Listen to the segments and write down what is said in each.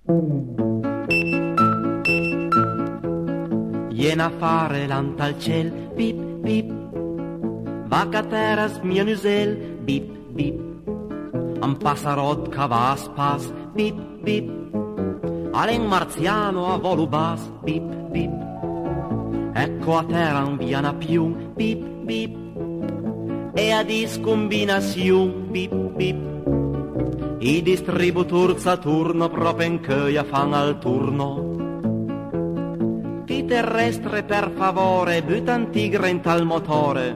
Viene a fare l'anta al ciel, bip bip. Vacateras mia nusel, bip bip. Un passarot che va a spas, bip bip. Alen marziano a volo bas, bip bip. Ecco a terra un via na pium, bip bip. E a discombinazione, bip bip. I distributor Saturno proprio in căia fan al turno. Ti terrestre per favore, butan tigre in tal motore.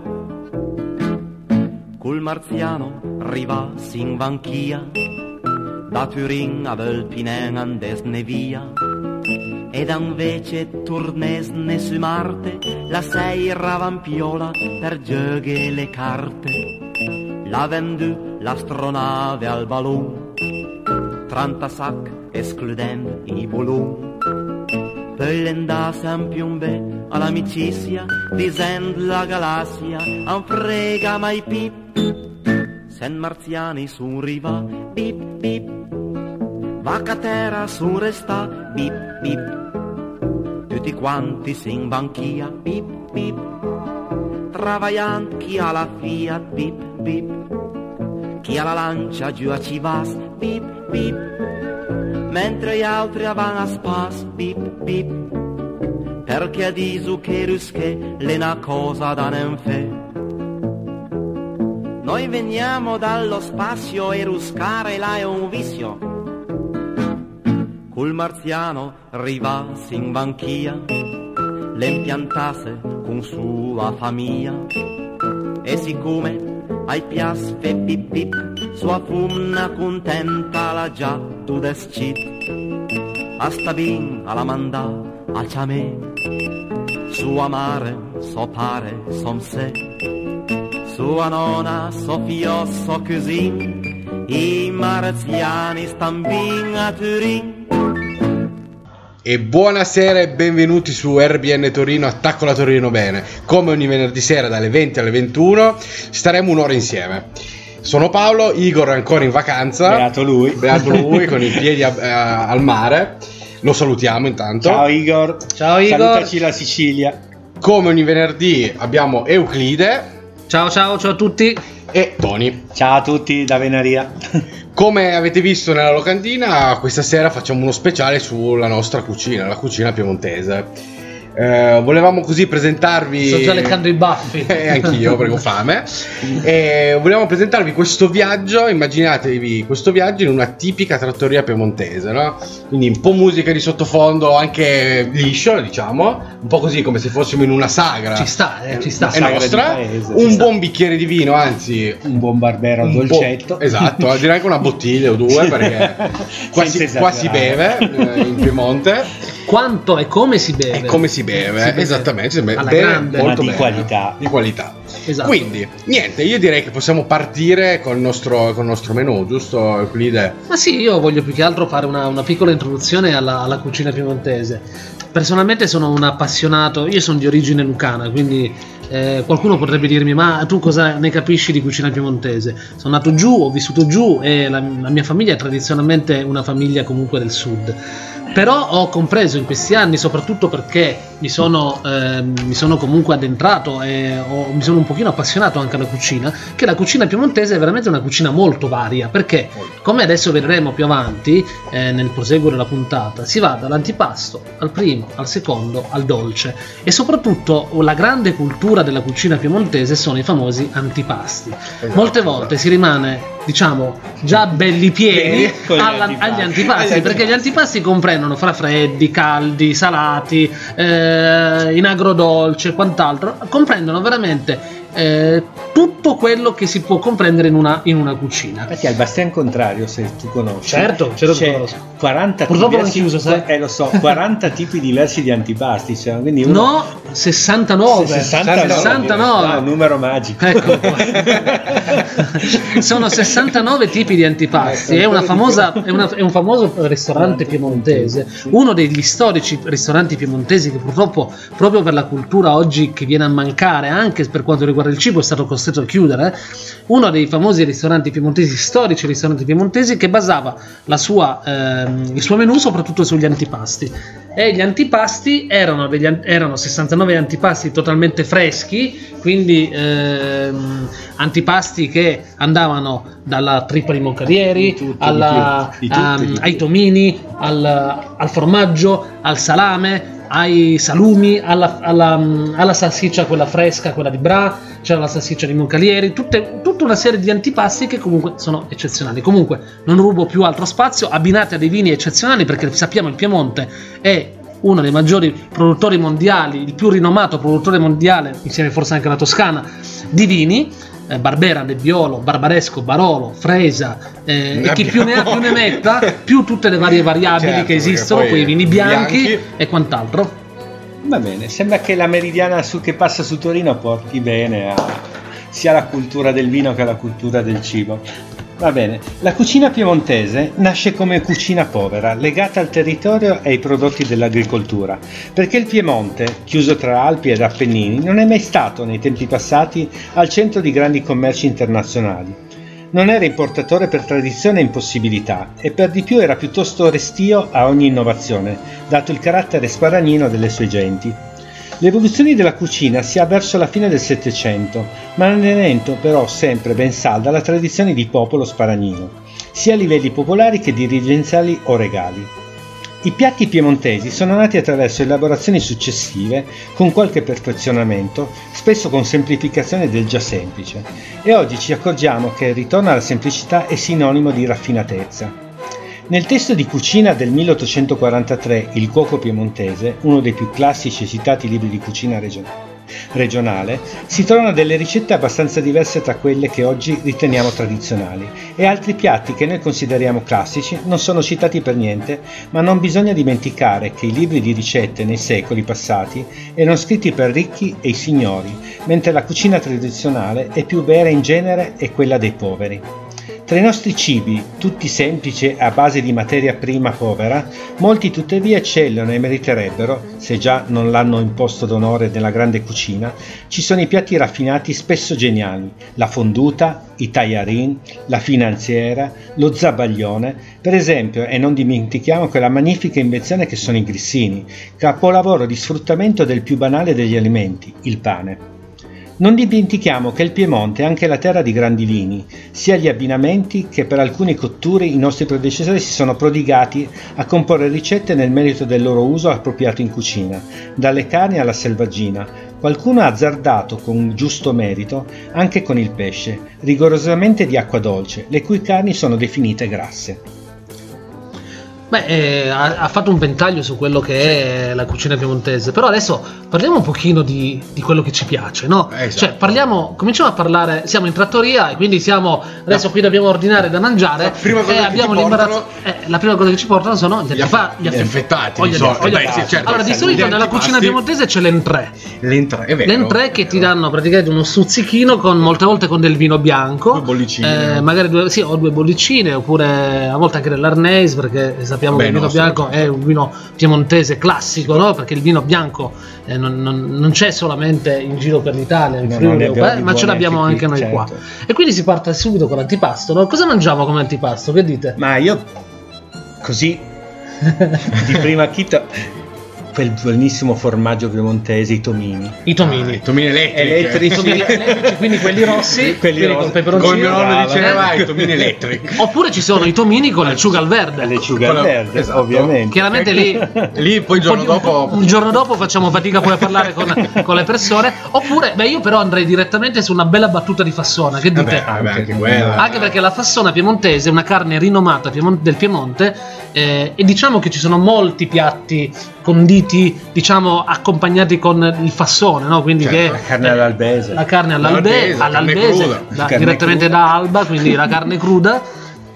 Col marziano riva sin vanchia, da Turin a Völpinen andesne via. Ed invece tornesne su Marte, la sei ravampiola per gioche le carte. La vendu l'astronave al ballon, 30 sac escludendo i ballon. Poi andasse a piombe all'amicizia, dicendo la galassia, an frega mai pip. Sen marziani su riva, bip bip. Vacatera su resta, bip bip. Tutti quanti sin banchia, bip bip. Travagliant chi ha la Fiat, bip bip. Chi ha la lancia giù a Civas, bip bip. Mentre gli altri vanno a spas, bip bip. Perché a disu che rusche le na cosa da non fe. Noi veniamo dallo spazio e ruscare là è un vizio. Col marziano rivas in banchia, le impiantasse con sua famiglia. E siccome ai pias fe pip pip, sua fumna contenta la già tu descit. A sta bin alla mandà a ciame, sua mare so pare som se. Sua nonna so fio so così, i marziani stan bin a Turin. E buonasera e benvenuti su RBN Torino, Attacco la Torino Bene. Come ogni venerdì sera dalle 20 alle 21 staremo un'ora insieme. Sono Paolo, Igor è ancora in vacanza. Beato lui con i piedi al mare. Lo salutiamo intanto. Ciao Igor. Ciao Igor. Salutaci la Sicilia. Come ogni venerdì abbiamo Euclide. Ciao a tutti. E Tony. Ciao a tutti da Venaria. Come avete visto nella locandina, questa sera facciamo uno speciale sulla nostra cucina, la cucina piemontese. Volevamo così presentarvi. Sto già leccando i baffi. Anch'io perché ho fame. Volevamo presentarvi questo viaggio. Immaginatevi questo viaggio in una tipica trattoria piemontese, no? Quindi un po' musica di sottofondo, anche liscio, diciamo, un po' così come se fossimo in una sagra. Ci sta. È nostra. Paese, un buon bicchiere di vino, anzi un buon barbero dolcetto. Esatto, direi anche una bottiglia o due, perché qua si beve in Piemonte. Quanto e come si beve? Esattamente, alla bene, grande, molto di bene. Di qualità. Esatto. Quindi, niente, io direi che possiamo partire con il nostro menù, giusto Euclide? Ma sì, io voglio più che altro fare una piccola introduzione alla cucina piemontese. Personalmente sono un appassionato, io sono di origine lucana, quindi qualcuno potrebbe dirmi: ma tu cosa ne capisci di cucina piemontese? Sono nato giù, ho vissuto giù e la mia famiglia è tradizionalmente una famiglia comunque del sud. Però ho compreso in questi anni, soprattutto perché mi sono comunque addentrato e mi sono un pochino appassionato anche alla cucina, che la cucina piemontese è veramente una cucina molto varia, perché come adesso vedremo più avanti nel proseguo della puntata, si va dall'antipasto al primo, al secondo, al dolce, e soprattutto la grande cultura della cucina piemontese sono i famosi antipasti. Molte volte si rimane, diciamo, già belli pieni agli antipasti, perché gli antipasti comprendono fra freddi, caldi, salati, in agrodolce e quant'altro, comprendono veramente tutto quello che si può comprendere in una cucina. Perché al Bastian Contrario, se tu conosci, certo c'è conosco. 40 purtroppo diversi, non chiuso, sai? lo so, 40 tipi diversi di antipasti, cioè, quindi no, 69. No, numero magico. Ecco qua. Sono 69 tipi di antipasti. È un famoso ristorante piemontese, uno degli storici ristoranti piemontesi che purtroppo proprio per la cultura oggi che viene a mancare, anche per quanto riguarda per il cibo è stato costretto a chiudere, uno dei famosi ristoranti piemontesi, storici ristoranti piemontesi, che basava il suo menù soprattutto sugli antipasti, e gli antipasti erano 69 antipasti totalmente freschi, quindi antipasti che andavano dalla trippa di Moncalieri ai tomini, al formaggio, al salame, ai salumi, alla salsiccia quella fresca, quella di Bra, c'era la salsiccia di Moncalieri, tutta una serie di antipasti che comunque sono eccezionali. Comunque non rubo più altro spazio, abbinati a dei vini eccezionali, perché sappiamo il Piemonte è uno dei maggiori produttori mondiali, il più rinomato produttore mondiale, insieme forse anche alla Toscana, di vini. Barbera, Nebbiolo, Barbaresco, Barolo, Fresa, e chi più ne ha più ne metta, più tutte le varie variabili, certo, che esistono, quei vini bianchi e quant'altro. Va bene, sembra che la meridiana che passa su Torino porti bene sia la cultura del vino che la cultura del cibo. Va bene, la cucina piemontese nasce come cucina povera, legata al territorio e ai prodotti dell'agricoltura, perché il Piemonte, chiuso tra Alpi ed Appennini, non è mai stato nei tempi passati al centro di grandi commerci internazionali. Non era importatore per tradizione e impossibilità, e per di più era piuttosto restio a ogni innovazione, dato il carattere sparagnino delle sue genti. L'evoluzione della cucina si ha verso la fine del Settecento, mantenendo però sempre ben salda la tradizione di popolo sparagnino, sia a livelli popolari che dirigenziali o regali. I piatti piemontesi sono nati attraverso elaborazioni successive, con qualche perfezionamento, spesso con semplificazione del già semplice, e oggi ci accorgiamo che il ritorno alla semplicità è sinonimo di raffinatezza. Nel testo di cucina del 1843, Il cuoco piemontese, uno dei più classici e citati libri di cucina regionale, si trovano delle ricette abbastanza diverse tra quelle che oggi riteniamo tradizionali, e altri piatti che noi consideriamo classici non sono citati per niente, ma non bisogna dimenticare che i libri di ricette nei secoli passati erano scritti per ricchi e i signori, mentre la cucina tradizionale è più vera in genere e quella dei poveri. Tra i nostri cibi, tutti semplici e a base di materia prima povera, molti tuttavia eccellono e meriterebbero, se già non l'hanno imposto d'onore nella grande cucina, ci sono i piatti raffinati spesso geniali, la fonduta, i tagliarin, la finanziera, lo zabaglione, per esempio, e non dimentichiamo quella magnifica invenzione che sono i grissini, capolavoro di sfruttamento del più banale degli alimenti, il pane. Non dimentichiamo che il Piemonte è anche la terra di grandi vini, sia gli abbinamenti che per alcune cotture i nostri predecessori si sono prodigati a comporre ricette nel merito del loro uso appropriato in cucina, dalle carni alla selvaggina. Qualcuno ha azzardato con giusto merito anche con il pesce, rigorosamente di acqua dolce, le cui carni sono definite grasse. Ha fatto un ventaglio su quello che è la cucina piemontese, però adesso parliamo un pochino di quello che ci piace, no? Esatto. Cioè cominciamo a parlare, siamo in trattoria e quindi adesso qui dobbiamo ordinare da mangiare, la prima cosa e abbiamo l'imbarazzo, la prima cosa che ci portano sono gli affettati. Allora di solito nella cucina piemontese c'è l'entrée, è vero, l'entrée che ti danno praticamente uno stuzzichino con molte volte con del vino bianco, due bollicine, magari due bollicine, oppure a volte anche dell'arnese, perché sappiamo che il vino bianco è un vino piemontese classico, no? Perché il vino bianco non c'è solamente in giro per l'Italia, in Friuli, ma ce l'abbiamo anche noi, certo, qua. E quindi si parte subito con l'antipasto, no? Cosa mangiamo come antipasto? Che dite? Ma io così di prima acchito quel buonissimo formaggio piemontese, i tomini. I tomini elettrici, quindi quelli rossi, quelli con peperoncino. Come mio nonno diceva, i tomini elettrici. Oppure ci sono i tomini con l'acciuga al verde. L'acciuga al verde, esatto, ovviamente. Chiaramente lì poi il giorno dopo facciamo fatica poi a parlare con le persone. Oppure, io però andrei direttamente su una bella battuta di fassona. Che dite? Anche perché la fassona piemontese è una carne rinomata del Piemonte, e diciamo che ci sono molti piatti conditi, diciamo, accompagnati con il fassone, no? Quindi certo, che la carne all'albese, direttamente da Alba, quindi la carne cruda.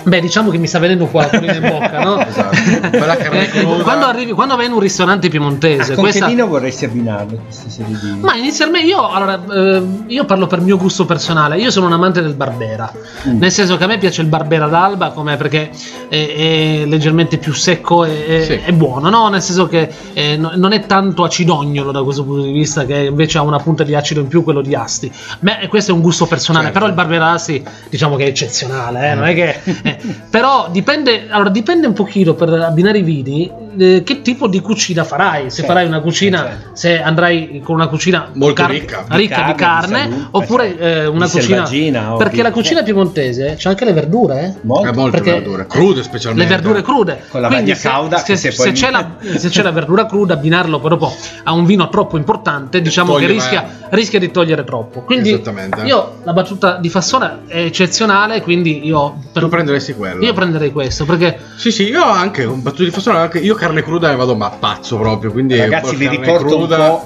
Beh, diciamo che mi sta venendo un po' la pulina in bocca, no? Esatto. Bella carne cruda. Quando vai in un ristorante piemontese, Con che vino vorresti abbinarlo questa serie di... Ma inizialmente io parlo per mio gusto personale. Io sono un amante del Barbera, nel senso che a me piace il Barbera d'Alba perché è leggermente più secco e è buono, no? Nel senso che non è tanto acidognolo da questo punto di vista, che invece ha una punta di acido in più, quello di Asti. Beh, questo è un gusto personale, certo. però il Barbera Asti diciamo che è eccezionale, non è che però dipende un pochino per abbinare i vini che tipo di cucina farai. Se farai una cucina, se andrai con una cucina molto ricca di carne, salute, oppure una cucina, perché la cucina piemontese c'ha anche le verdure, molte verdure crude, specialmente le verdure crude, con la quindi bagna cauda, se c'è la verdura cruda, abbinarlo poi dopo a un vino troppo importante, diciamo che rischia di togliere troppo. Quindi io la battuta di Fassone è eccezionale, quindi tu prenderesti quello. Io prenderei questo, perché sì, io anche un battuto di Fassone, anche io carne cruda ne vado pazzo proprio, quindi ragazzi vi riporto un po'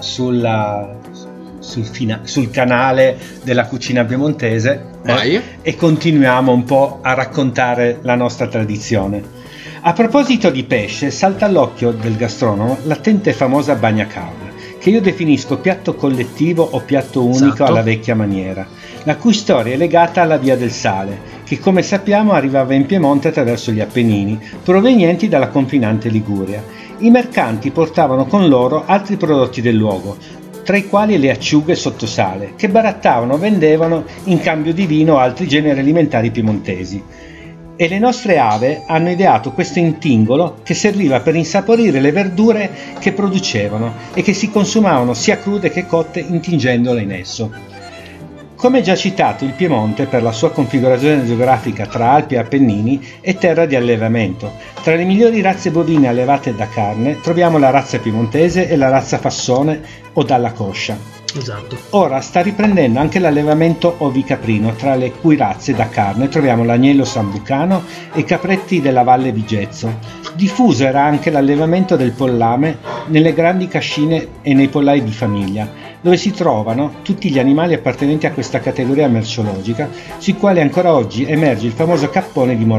sul canale della cucina piemontese e continuiamo un po' a raccontare la nostra tradizione. A proposito di pesce, salta all'occhio del gastronomo l'attenta e famosa bagna cauda, che io definisco piatto collettivo o piatto unico alla vecchia maniera, la cui storia è legata alla Via del Sale, che come sappiamo arrivava in Piemonte attraverso gli Appennini, provenienti dalla confinante Liguria. I mercanti portavano con loro altri prodotti del luogo, tra i quali le acciughe sotto sale, che barattavano o vendevano in cambio di vino o altri generi alimentari piemontesi. E le nostre ave hanno ideato questo intingolo che serviva per insaporire le verdure che producevano e che si consumavano sia crude che cotte intingendole in esso. Come già citato, il Piemonte, per la sua configurazione geografica tra Alpi e Appennini, è terra di allevamento. Tra le migliori razze bovine allevate da carne troviamo la razza piemontese e la razza Fassone o dalla Coscia. esatto. Ora sta riprendendo anche l'allevamento ovicaprino, tra le cui razze da carne troviamo l'agnello sambucano e i capretti della Valle Vigezzo. Diffuso era anche l'allevamento del pollame nelle grandi cascine e nei pollai di famiglia, dove si trovano tutti gli animali appartenenti a questa categoria merceologica, sui quali ancora oggi emerge il famoso cappone di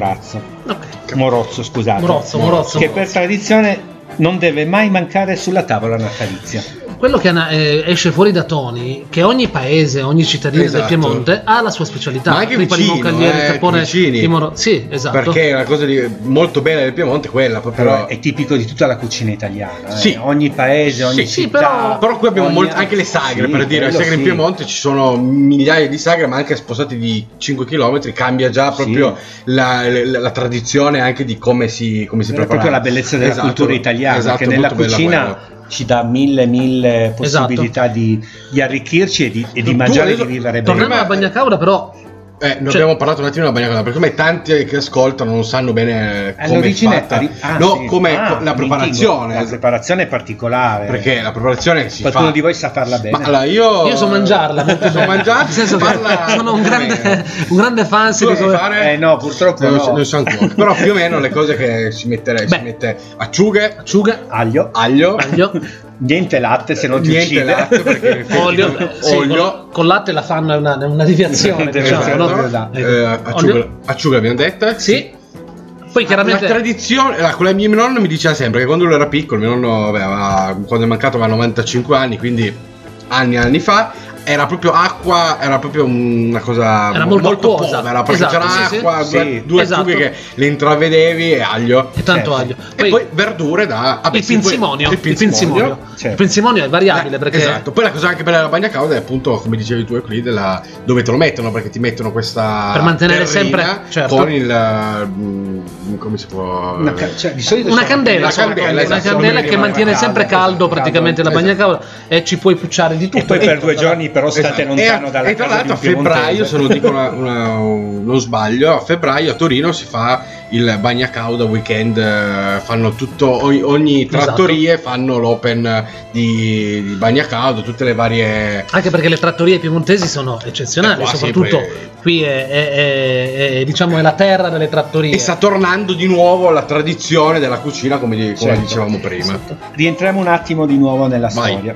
Morozzo, che per tradizione non deve mai mancare sulla tavola natalizia. Quello che esce fuori da Toni, che ogni paese, ogni cittadino del Piemonte ha la sua specialità. Ma anche vicino, il cappone di Morozzo. Sì, esatto. Perché la cosa molto bella del Piemonte è quella, però è tipico di tutta la cucina italiana. Sì. Ogni paese, ogni città. Però qui abbiamo anche le sagre, per dire, le sagre in Piemonte ci sono migliaia di sagre, ma anche spostati di 5 km, cambia già proprio la tradizione anche di come si prepara. È proprio la bellezza della cultura italiana, che nella cucina ci dà mille possibilità di arricchirci e di mangiare e di vivere bene. Torniamo alla bagna cauda, però abbiamo parlato un attimo della bagna cauda, perché come tanti che ascoltano non sanno bene come è fatta, la preparazione. La preparazione è particolare, perché la preparazione qualcuno di voi sa farla bene. Ma allora io so mangiarla, nel senso che sono un grande fan di come fare. No, purtroppo non so ancora. Però più o meno le cose che si mette acciughe, aglio, niente latte, se non ti uccide. Perché olio con latte la fanno è una deviazione, diciamo, acciughe abbiamo dette. Sì. Poi chiaramente la tradizione, quella mio nonno mi diceva sempre che quando lui era piccolo, mio nonno quando è mancato aveva 95 anni, quindi anni fa, era proprio acqua, era proprio una cosa era molto povera, perché c'era acqua, due acciughe che le intravedevi e aglio. E tanto aglio. E poi verdure il pinzimonio. Il pinzimonio è variabile perché esatto. Poi la cosa anche bella della bagna cauda è appunto, come dicevi tu Euclide, dove te lo mettono, perché ti mettono questa per mantenere sempre con il come si può di solito una candela che mantiene sempre caldo praticamente la bagna cauda, e ci puoi pucciare di tutto. E poi per 2 giorni però state lontano dalla casa. E tra l'altro a febbraio, se non dico non sbaglio, a febbraio a Torino si fa il bagna cauda weekend, fanno tutto, ogni trattorie fanno l'open di bagna cauda, tutte le varie, anche perché le trattorie piemontesi sono eccezionali, soprattutto qui è diciamo è la terra delle trattorie, e sta tornando di nuovo la tradizione della cucina come dicevamo prima. Rientriamo un attimo di nuovo nella storia.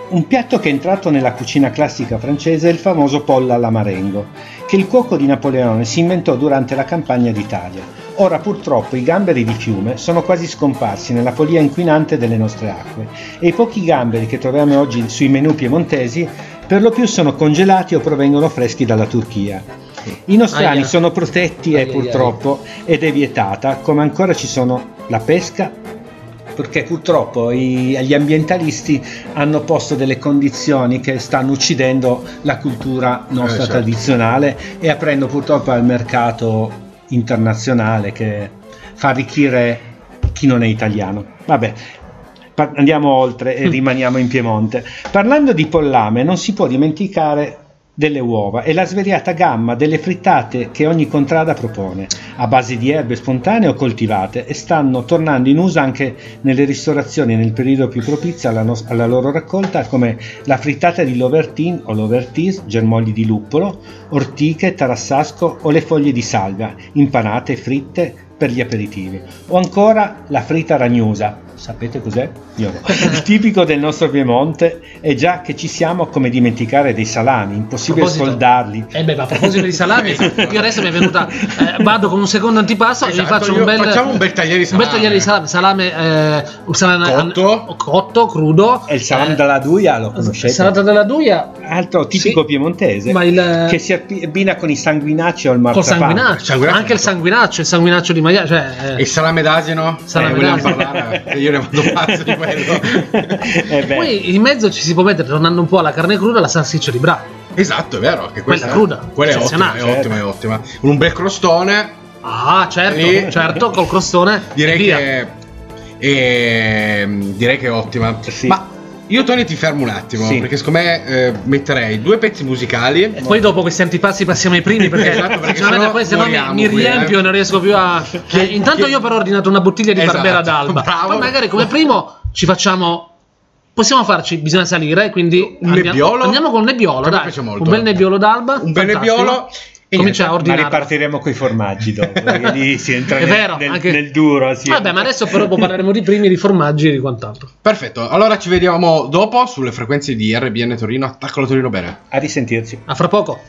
Un piatto che è entrato nella cucina classica francese è il famoso pollo alla marengo, che il cuoco di Napoleone si inventò durante la campagna d'Italia. Ora purtroppo i gamberi di fiume sono quasi scomparsi nella follia inquinante delle nostre acque e i pochi gamberi che troviamo oggi sui menù piemontesi per lo più sono congelati o provengono freschi dalla Turchia. I nostrani sono protetti purtroppo ed è vietata, come ancora ci sono la pesca, perché purtroppo gli ambientalisti hanno posto delle condizioni che stanno uccidendo la cultura nostra tradizionale e aprendo purtroppo al mercato internazionale che fa arricchire chi non è italiano. Vabbè, andiamo oltre e rimaniamo in Piemonte. Parlando di pollame non si può dimenticare delle uova e la svariata gamma delle frittate che ogni contrada propone, a base di erbe spontanee o coltivate, e stanno tornando in uso anche nelle ristorazioni nel periodo più propizio alla loro raccolta, come la frittata di Lovertin o Lovertis, germogli di luppolo, ortiche, tarassasco o le foglie di salvia, impanate, fritte per gli aperitivi, o ancora la frita ragnosa. Sapete cos'è? Io no. Tipico del nostro Piemonte, e già che ci siamo, come dimenticare dei salami, impossibile scaldarli. Ma a proposito di salami, io adesso mi è venuta, vado con un secondo antipasto e vi faccio facciamo un bel tagliere di salame. Salame cotto, crudo. E il salame della Duia, lo conoscete? Il salame della Duia, altro tipico piemontese, che si abbina con i sanguinacci o il marzapane. Anche il sanguinaccio di maiale, cioè, il salame d'asino, vogliamo parlare? Io ne vado pazzo di quello. Poi in mezzo ci si può mettere, tornando un po' alla carne cruda, la salsiccia di Bra. Esatto, è vero, che quella cruda, quella è ottima. Un bel crostone. Certo, col crostone. Direi che è ottima. Sì. Ma io, Tony, ti fermo un attimo, perché secondo me metterei 2 pezzi musicali. E poi dopo questi antipasti passiamo ai primi, perché poi se no mi riempio e non riesco più a... Intanto io però ho ordinato una bottiglia di Barbera d'Alba. Bravo. Poi magari come primo ci facciamo... Possiamo farci, bisogna salire, quindi andiamo con il nebbiolo, dai. Un bel nebbiolo d'Alba. Un bel nebbiolo. Comincia a ordinare. Ma ripartiremo con i formaggi dopo, perché lì si entra nel duro. Vabbè, ma adesso però parleremo di primi, di formaggi e di quant'altro. Perfetto, allora ci vediamo dopo sulle frequenze di RBN Torino. Attacco la Torino bene. A risentirci. A fra poco.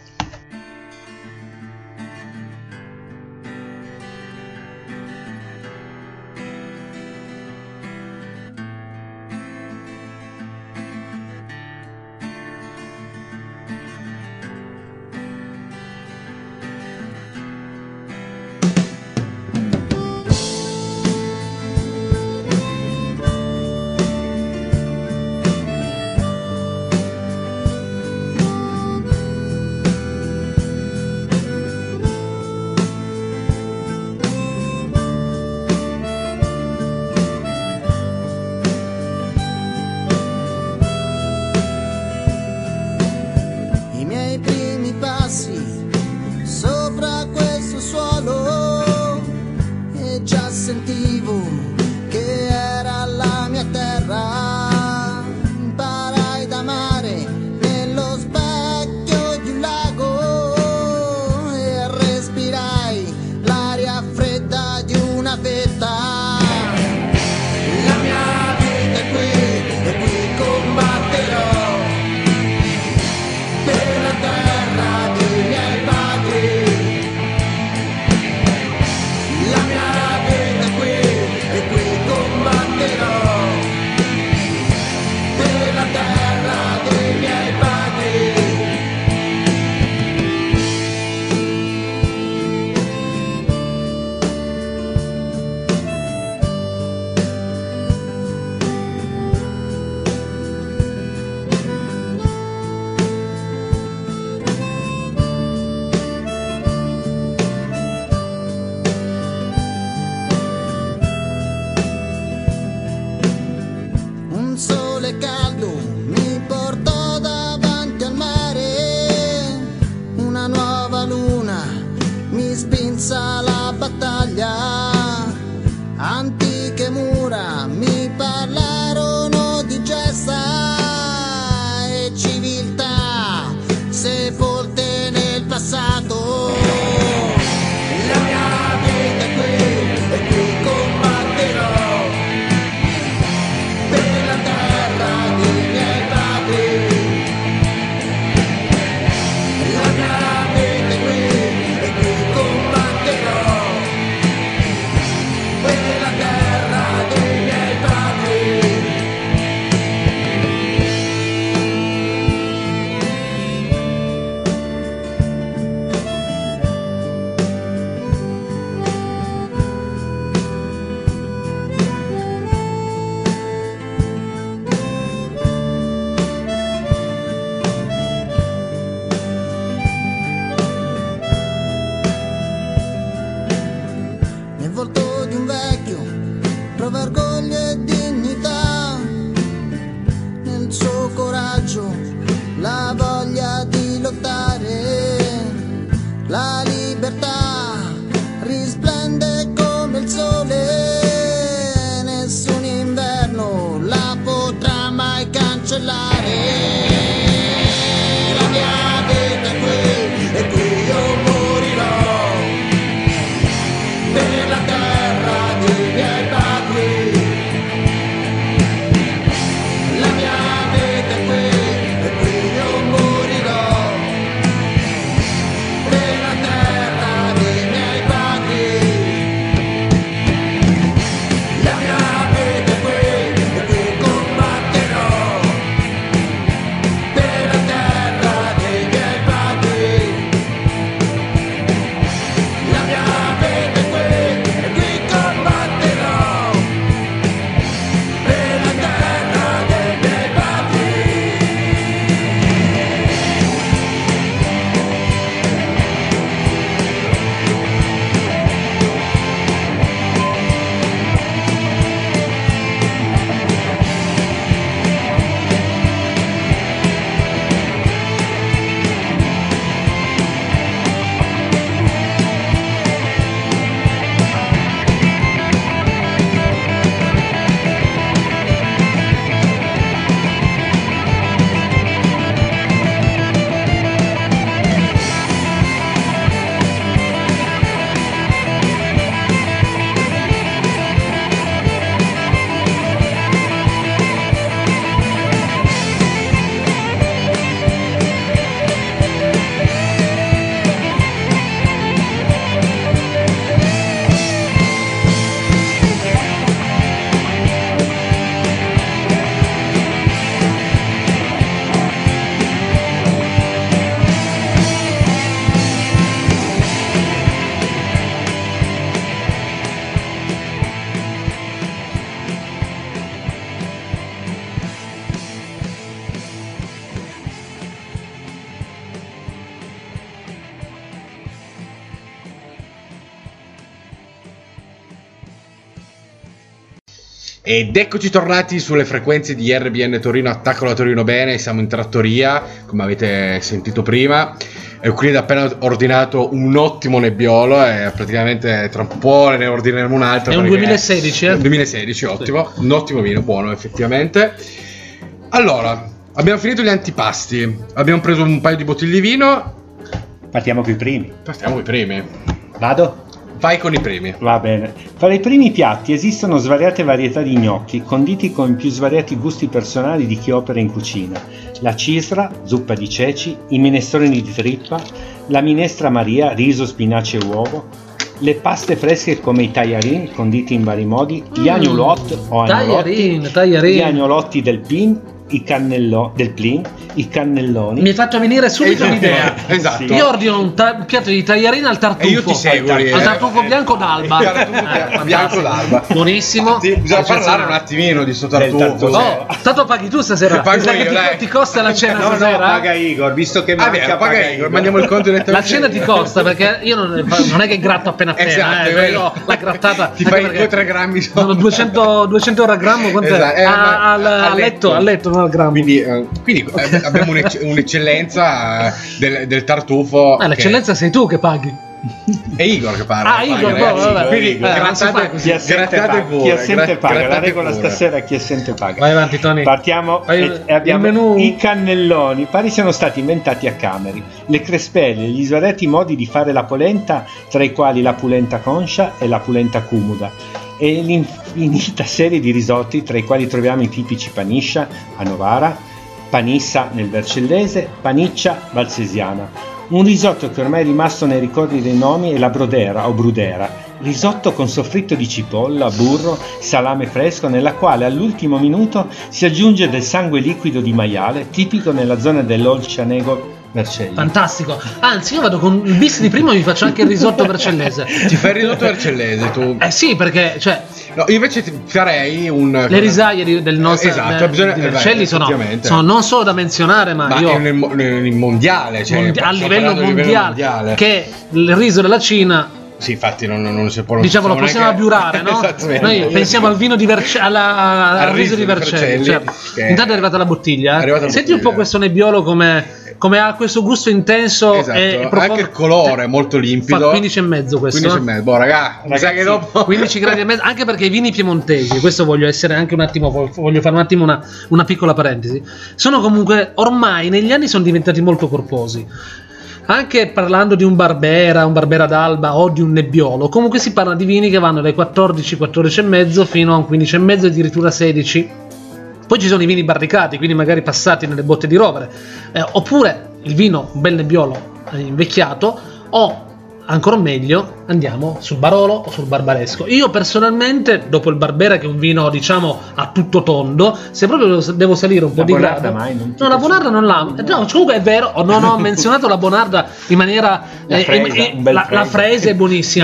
Ed eccoci tornati sulle frequenze di RBN Torino, Attacco alla Torino Bene. Siamo in trattoria, come avete sentito prima. Euclide ha appena ordinato un ottimo nebbiolo e praticamente tra un po' ne ordineremo un altro. È un 2016, 2016, ottimo. Sì. Un ottimo vino, buono effettivamente. Allora, abbiamo finito gli antipasti. Abbiamo preso un paio di bottiglie di vino. Partiamo con i primi. Vado? Vai con i primi. Va bene. Fra i primi piatti esistono svariate varietà di gnocchi, conditi con i più svariati gusti personali di chi opera in cucina. La cisra, zuppa di ceci, i minestroni di trippa, la minestra Maria, riso, spinaci e uovo, le paste fresche come i tagliarin, conditi in vari modi, gli agnolotti o agnolotti, gli agnolotti del Plin, i cannelloni. Mi hai fatto venire subito un'idea. Esatto. Io ordino un piatto di tagliarina al tartufo. E io ti seguo. Al tartufo bianco d'Alba. Bianco d'Alba. Buonissimo. Bisogna parlare un attimino di sto tartufo. Oh, tanto paghi tu stasera. Pago io, dai. Ti costa la cena stasera? No, paga Igor, visto che manca, paga Igor. Mandiamo il conto direttamente. La cena ti costa perché io non è che gratto appena appena. Esatto, io la grattata ti fai 2-3 grammi. Sono 200 euro a grammo. Quant'è? Esatto. Al letto, non al grammo. Quindi abbiamo un'eccellenza del tartufo. L'eccellenza sei tu che paghi. È Igor che parla. Igor, vabbè. Quindi chi assente paga. La regola stasera è chi assente paga. Vai avanti, Tony. Partiamo e abbiamo i cannelloni. Pare siano stati inventati a Cameri. Le crespelle, gli svariati modi di fare la polenta, tra i quali la pulenta conscia e la pulenta cumuda, e l'infinita serie di risotti, tra i quali troviamo i tipici paniscia a Novara, panissa nel Vercellese, paniccia valsesiana. Un risotto che ormai è rimasto nei ricordi dei nomi è la brodera o brudera, risotto con soffritto di cipolla, burro, salame fresco, nella quale all'ultimo minuto si aggiunge del sangue liquido di maiale, tipico nella zona dell'Olcianego Vercelli. Fantastico. Anzi, io vado con il bis di prima e vi faccio anche il risotto vercellese. Ti fai il risotto vercellese tu? Sì, perché no, io invece ti farei le risaie del nostro Vercelli sono non solo da menzionare, ma io nel mondiale, a livello mondiale, che il riso della Cina. Sì, infatti non si può. Diciamo, lo possiamo abiurare, no? Noi pensiamo al vino di al riso di Vercelli. Certo. Intanto è arrivata la bottiglia. Senti un po' questo nebbiolo come ha questo gusto intenso. Esatto. E anche il colore è molto limpido. Fa 15,5 questo. 15,5. Boh, mi sa che dopo 15 gradi e mezzo, anche perché i vini piemontesi, questo voglio essere anche un attimo, voglio fare un attimo una piccola parentesi. Sono comunque ormai negli anni sono diventati molto corposi. Anche parlando di un Barbera d'Alba o di un Nebbiolo, comunque si parla di vini che vanno dai 14,5 fino a un 15,5, addirittura 16. Poi ci sono i vini barricati, quindi magari passati nelle botte di rovere, oppure il vino, un bel Nebbiolo invecchiato, o ancora meglio andiamo sul Barolo o sul Barbaresco. Io personalmente, dopo il Barbera, che è un vino diciamo a tutto tondo, se proprio devo salire un po' di grado, la Bonarda non l'amo. No, comunque è vero, non ho menzionato la Bonarda in maniera la fresa è buonissima.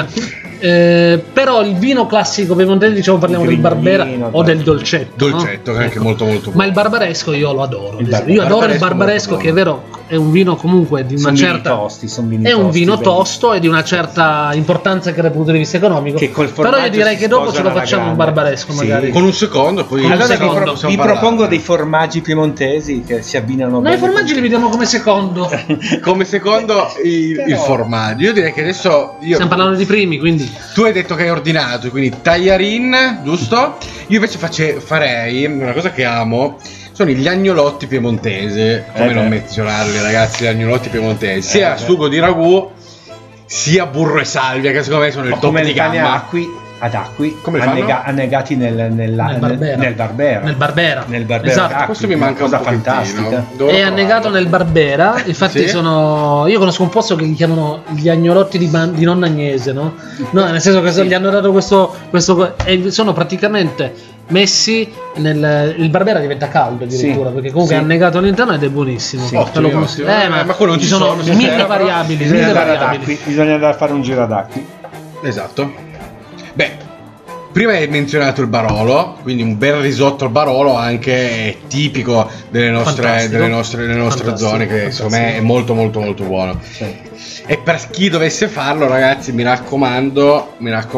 Però il vino classico piemontese, diciamo, parliamo del Barbera o del Dolcetto, no? Che è anche molto molto buono. Ma il Barbaresco io lo adoro. Io adoro il Barbaresco, che è vero, è un vino comunque di una certa è un vino tosto e di una certa importanza anche dal punto di vista economico. Però io direi che dopo ce lo facciamo un Barbaresco, magari con un secondo. Poi vi propongo dei formaggi piemontesi che si abbinano bene. Noi i formaggi li vediamo come secondo. Come secondo il formaggio. Io direi che adesso stiamo parlando di primi, quindi tu hai detto che hai ordinato, quindi tagliarin, giusto? Io invece farei una cosa che amo. Sono gli agnolotti piemontesi, come non menzionarli, ragazzi, gli agnolotti piemontesi, sia sugo di ragù sia burro e salvia, che secondo me sono il top di gamma. Ad acqui, come annegati nel Barbera. Esatto, questo mi manca una cosa fantastica. È annegato nel Barbera, infatti io conosco un posto che li chiamano gli agnolotti di nonna Agnese, no? Nel senso che gli hanno dato questo e sono praticamente messi il Barbera diventa caldo addirittura, perché comunque è annegato all'interno ed è buonissimo. Ma quello non ci sono mille variabili. Bisogna andare a fare un giro ad acqui. Esatto. Beh, prima hai menzionato il Barolo, quindi un bel risotto al Barolo anche tipico delle nostre zone, che secondo me è molto molto molto buono. Sì. E per chi dovesse farlo, ragazzi, mi raccomando,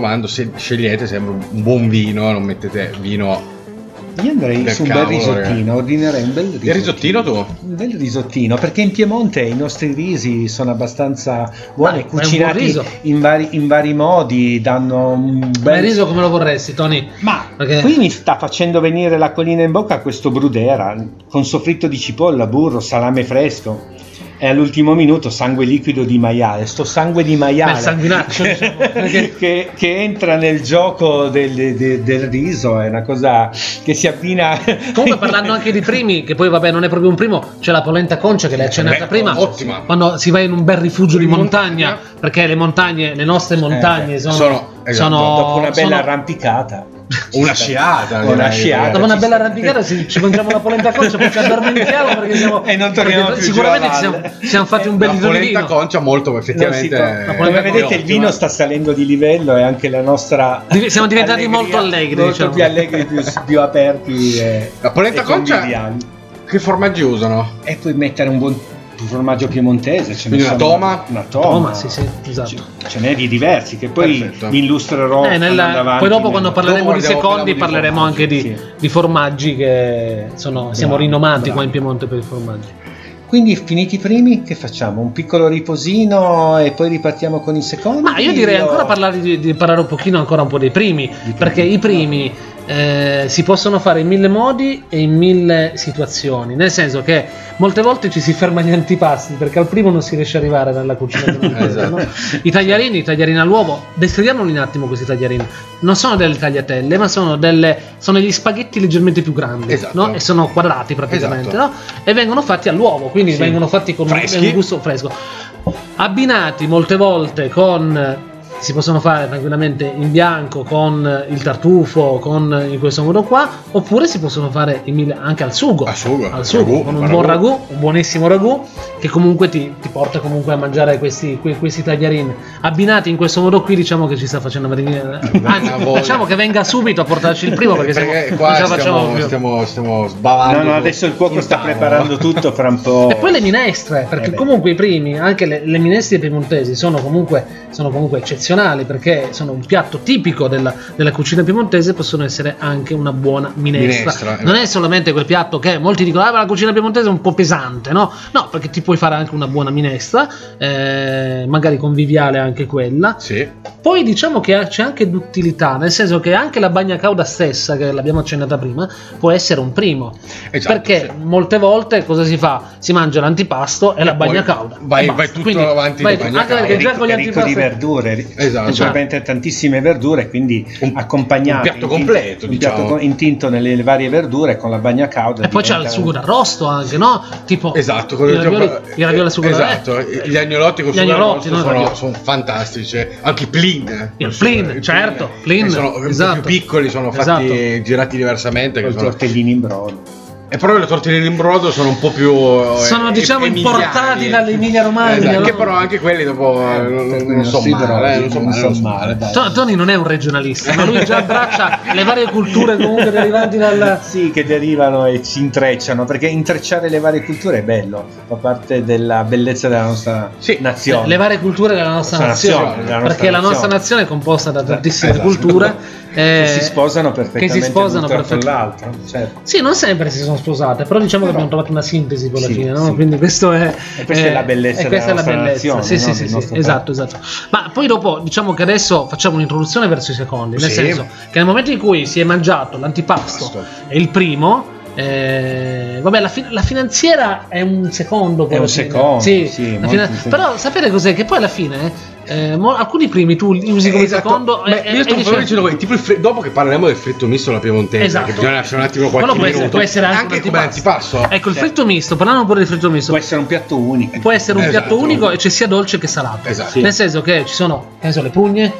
se scegliete sempre un buon vino, non mettete vino. Io andrei su un bel risottino, ordinerei un bel risottino. Il risottino tu? Un bel risottino, perché in Piemonte i nostri risi sono abbastanza buoni, cucinati in vari modi, danno un bel... Ma il riso come lo vorresti, Tony? Ma perché... qui mi sta facendo venire l'acquolina in bocca questo Brudera, con soffritto di cipolla, burro, salame fresco. E all'ultimo minuto sangue liquido di maiale, sto sangue di maiale sanguinaccio, diciamo, che entra nel gioco del riso, è una cosa che si abbina. Comunque parlando anche di primi, che poi vabbè non è proprio un primo, c'è la polenta concia che l'hai accennata prima, ottima, quando si va in un bel rifugio di montagna, perché le montagne, le nostre montagne sono dopo una bella arrampicata. Una sciata, dopo una bella arrampicata ci mangiamo la polenta concia, poi ci addormentiamo perché siamo e non torniamo più sicuramente ci siamo fatti un bel litro di vino. La polenta concia molto effettivamente. Come vedete il vino sta salendo di livello e anche la nostra siamo diventati molto allegri, molto più allegri, più aperti la polenta concia che formaggi usano? E puoi mettere un buon formaggio piemontese, una toma, sì, esatto. Ce n'è di diversi che poi vi illustrerò poi dopo quando parleremo di secondi parleremo anche di formaggi che siamo rinomati qua in Piemonte per i formaggi. Quindi finiti i primi, che facciamo? Un piccolo riposino e poi ripartiamo con i secondi? Ma io direi ancora parlare un pochino ancora un po' dei primi, perché i primi si possono fare in 1000 modi e in 1000 situazioni, nel senso che molte volte ci si ferma agli antipasti perché al primo non si riesce ad arrivare nella cucina esatto. No? I tagliarini all'uovo, descriviamoli un attimo questi tagliarini, non sono delle tagliatelle ma sono gli spaghetti leggermente più grandi, esatto. No? E sono quadrati praticamente, esatto. No? E vengono fatti all'uovo, quindi vengono fatti con un gusto fresco, abbinati molte volte con... Si possono fare tranquillamente in bianco con il tartufo, in questo modo qua, oppure si possono fare anche al sugo, ragù, con un buon ragù, un buonissimo ragù che comunque ti porta comunque a mangiare questi tagliarini abbinati in questo modo qui. Diciamo che ci sta facendo venire, anzi facciamo che venga subito a portarci il primo perché qua stiamo sbavando. No, adesso il cuoco sta preparando tutto fra un po'. E poi le minestre, perché comunque i primi, anche le minestre piemontesi sono comunque eccezionali, perché sono un piatto tipico della cucina piemontese, possono essere anche una buona minestra. Non è solamente quel piatto che molti dicono la cucina piemontese è un po' pesante, no, perché ti puoi fare anche una buona minestra, magari conviviale anche quella. Sì. Poi diciamo che c'è anche d'utilità, nel senso che anche la bagna cauda stessa, che l'abbiamo accennata prima, può essere un primo, perché molte volte cosa si fa? Si mangia l'antipasto e la bagna cauda, vai tutto avanti di bagna cauda, perché già con gli ricco di verdure, veramente tantissime verdure, quindi accompagnato un piatto completo, piatto intinto nelle varie verdure con la bagna cauda. E poi c'è il sugo d'arrosto anche, no? Tipo i ravioli al sugo d'arrosto, gli agnolotti con sugo d'arrosto sono fantastici, anche i plin, certo, sono più piccoli, sono fatti girati diversamente, con tortellini in brodo. E però le tortelline in brodo sono un po' più importati dall'Emilia Romagna, no? Che però anche quelli dopo non so male. Tony non è un regionalista, ma lui già abbraccia le varie culture comunque derivanti dal che derivano e si intrecciano, perché intrecciare le varie culture è bello, fa parte della bellezza della nostra nazione. Le varie culture della nostra nazione, perché la nostra nazione è composta da tantissime culture che si sposano perfettamente con l'altro. Certo. Sì, non sempre si sono sposate, però diciamo che abbiamo trovato una sintesi con la fine, no? Quindi questo è la bellezza della nostra nazione. Sì, esatto. Ma poi dopo diciamo che adesso facciamo un'introduzione verso i secondi, nel senso che nel momento in cui si è mangiato l'antipasto e il primo, la finanziera è un secondo. È un secondo. Però sapete cos'è? Che poi alla fine alcuni primi tu li usi come secondo. Io sto dicendo tipo dopo che parleremo del fritto misto alla piemontese, che bisogna lasciare un attimo qualche minuto. Può essere anche come antipasto. Ecco, il fritto misto, parlando un po' del fritto misto, può essere un piatto unico. Può essere un piatto unico e c'è sia dolce che salato. Nel senso che ci sono le prugne,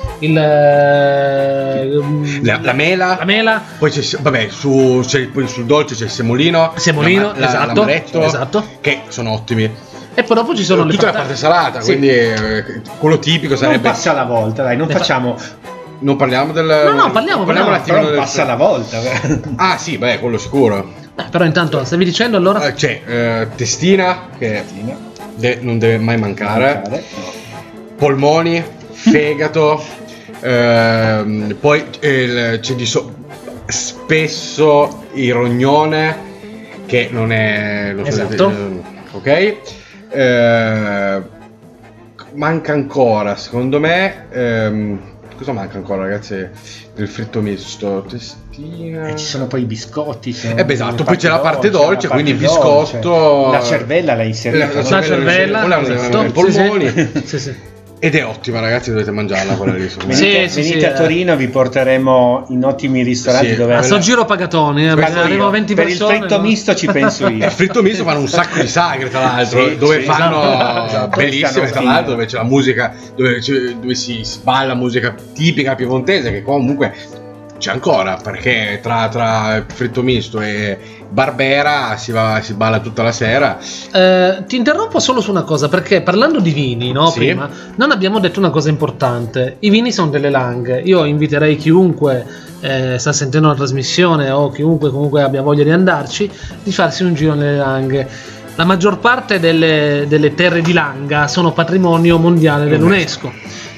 la mela. Poi sul dolce c'è il semolino, l'amaretto, che sono ottimi. E poi dopo ci sono tutta la parte salata, quindi quello tipico sarebbe un passo alla volta, dai, non facciamo non parliamo del... No, parliamo un attimo Però passa la volta. Ah sì, beh, quello sicuro. Però intanto stavi dicendo allora? C'è testina, che non deve mai mancare. No. Polmoni, fegato, poi c'è spesso il rognone, che non è... Esatto. Ok. Manca ancora, secondo me... cosa manca ancora, ragazzi, del fritto misto? Testina... ci sono poi i biscotti. Esatto, poi c'è la parte dolce, quindi il biscotto... La cervella l'hai inserita. La cervella, esatto. i polmoni. Sì. Ed è ottima, ragazzi, dovete mangiarla quella lì. Venite a Torino, vi porteremo in ottimi ristoranti dove a sto giro pagatoni, arrivano 20 per persone. il fritto misto ci penso io. Il fritto misto fanno un sacco di sagre, tra l'altro, dove fanno esatto. bellissime, tra l'altro, dove c'è la musica, dove si balla musica tipica piemontese, che comunque c'è ancora, perché tra fritto misto e Barbera si balla tutta la sera. Ti interrompo solo su una cosa, perché parlando di vini, no? Sì. Prima non abbiamo detto una cosa importante. I vini sono delle langhe. Io inviterei chiunque sta sentendo la trasmissione o chiunque comunque abbia voglia di andarci, di farsi un giro nelle langhe. La maggior parte delle terre di Langa sono patrimonio mondiale dell'UNESCO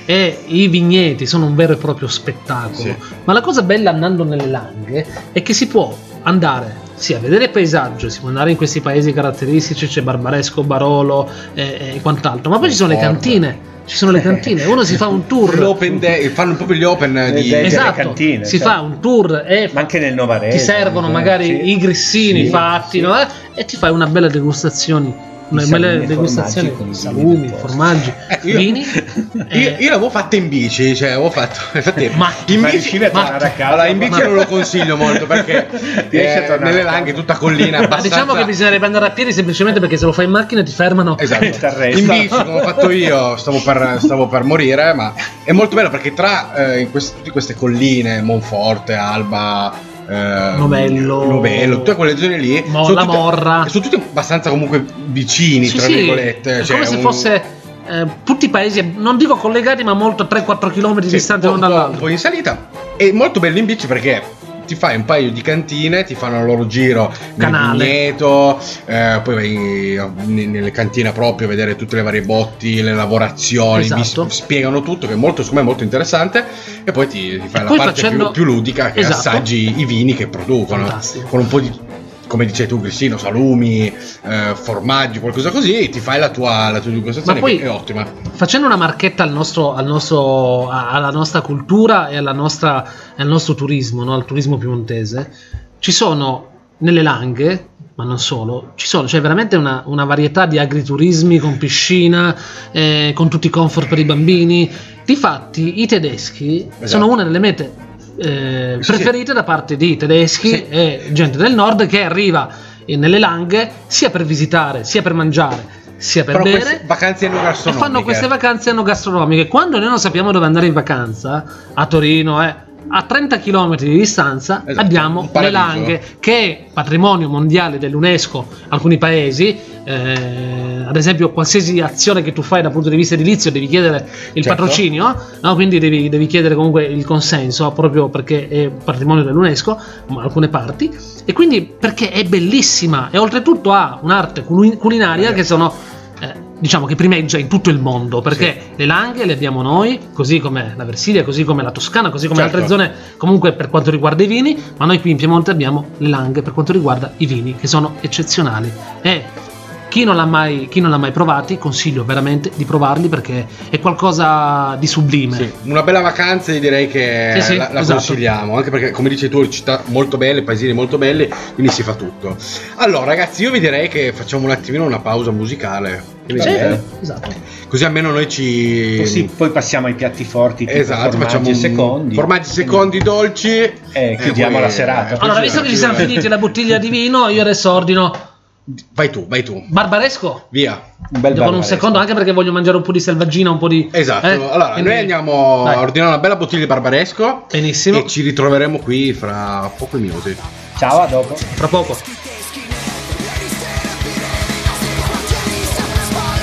e i vigneti sono un vero e proprio spettacolo. Sì. Ma la cosa bella andando nelle Langhe è che si può andare sì a vedere il paesaggio, si può andare in questi paesi caratteristici, c'è Barbaresco, Barolo e quant'altro, ma poi ci sono le cantine. Ci sono le cantine, uno si fa un tour. L'open day, fanno proprio gli open di esatto, cantine, si fa un tour e ma anche nel Novarese ti servono magari i grissini fatti, no? E ti fai una bella degustazione. Una bella degustazione di salumi, formaggi, vini. Io l'avevo fatta in bici, cioè avevo fatto ma in bici allora, in bici non lo consiglio molto perché nelle Langhe tutta collina abbastanza... Diciamo che bisognerebbe andare a piedi semplicemente perché se lo fai in macchina ti fermano. Esatto. In bici come ho fatto io stavo per morire, ma è molto bello perché tra tutte queste colline, Monforte, Alba, Novello, tutte quelle zone lì, la Morra, sono tutti abbastanza comunque vicini, tra virgolette, cioè come se fosse tutti i paesi, non dico collegati, ma molto 3-4 km distanti l'uno dall'altro. Un po' in salita. È molto bello in bici perché ti fai un paio di cantine, ti fanno il loro giro nel vigneto, poi vai nelle cantine proprio a vedere tutte le varie botti, le lavorazioni, esatto. Vi spiegano tutto, che è molto, secondo me, molto interessante, e poi ti fai la parte più ludica, che assaggi i vini che producono. Fantastico. Con un po' di, come dicevi tu, grissino, salumi, formaggi, qualcosa così, ti fai la tua degustazione, che è ottima. Facendo una marchetta alla nostra cultura e al nostro turismo, no? Al turismo piemontese, ci sono nelle Langhe, ma non solo, c'è veramente una varietà di agriturismi con piscina, con tutti i comfort per i bambini. Difatti i tedeschi sono una delle mete preferite da parte di tedeschi e gente del nord che arriva nelle Langhe sia per visitare, sia per mangiare, sia per bere, vacanze enogastronomiche. E fanno queste vacanze enogastronomiche. Quando noi non sappiamo dove andare in vacanza, a Torino a 30 km di distanza, abbiamo le Langhe, che è patrimonio mondiale dell'UNESCO. Alcuni paesi, ad esempio, qualsiasi azione che tu fai dal punto di vista edilizio devi chiedere il patrocinio, no? Quindi devi chiedere comunque il consenso, proprio perché è patrimonio dell'UNESCO, alcune parti, e quindi perché è bellissima e oltretutto ha un'arte culinaria che sono diciamo che primeggia in tutto il mondo, perché le Langhe le abbiamo noi, così come la Versilia, così come la Toscana, così come altre zone comunque per quanto riguarda i vini, ma noi qui in Piemonte abbiamo le Langhe per quanto riguarda i vini, che sono eccezionali. E chi non l'ha mai provati, consiglio veramente di provarli, perché è qualcosa di sublime. Sì, una bella vacanza, direi che la consigliamo, anche perché, come dici tu, città molto belle, paesini molto belli, quindi si fa tutto. Allora ragazzi, io vi direi che facciamo un attimino una pausa musicale. Esatto. Così almeno noi poi passiamo ai piatti forti, tipo facciamo formaggi secondi dolci e chiudiamo la serata. Allora, visto che ci siamo finiti la bottiglia di vino, io adesso ordino. Vai tu. Barbaresco? Via. Con un secondo, anche perché voglio mangiare un po' di selvaggina, un po' di... Esatto. Allora, quindi noi andiamo a ordinare una bella bottiglia di Barbaresco. Benissimo. E ci ritroveremo qui fra pochi minuti. Ciao, a dopo. Fra poco.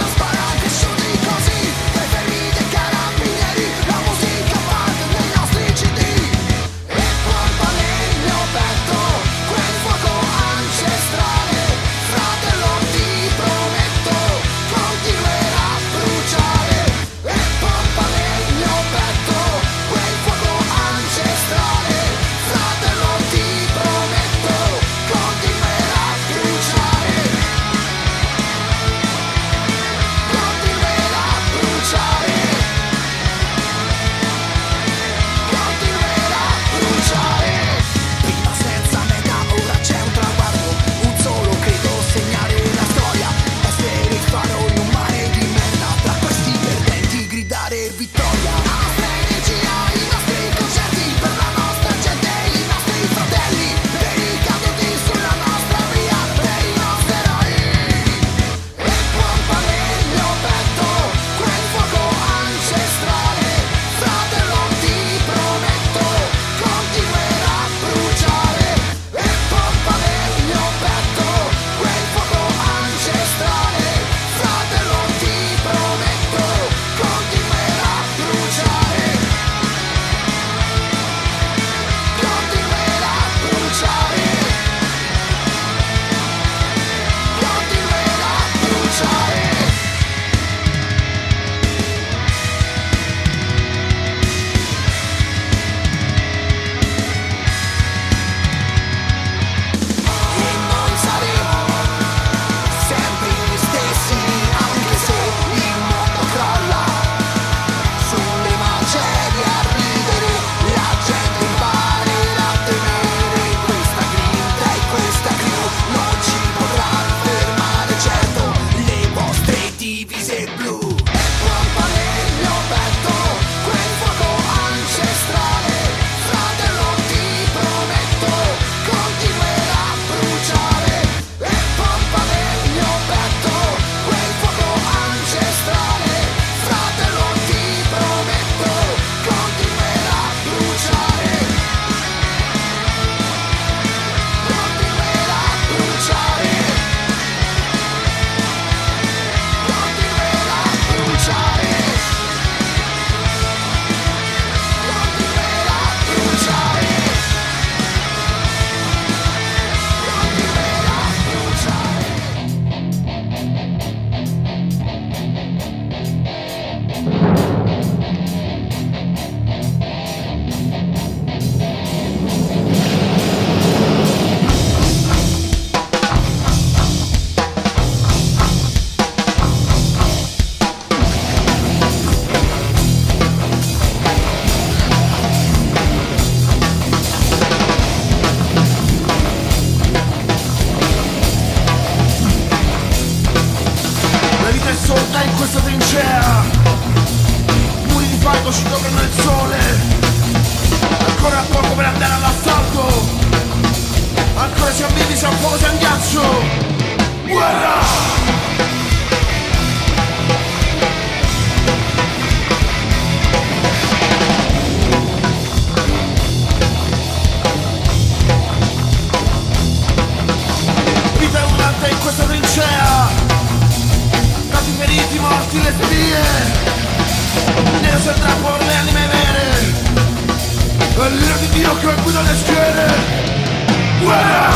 Così, preferite carabinieri, la musica parte dei nostri questa trincea, muri di fango ci toccano il sole, ancora poco per andare all'assalto, ancora siamo vivi, siamo fuoco, siamo ghiaccio. Guerra! In questa trincea, tanti feriti, morti, le spie, nero sul drappo, le anime vere, e l'ira di Dio che guida le schiere. Guerra!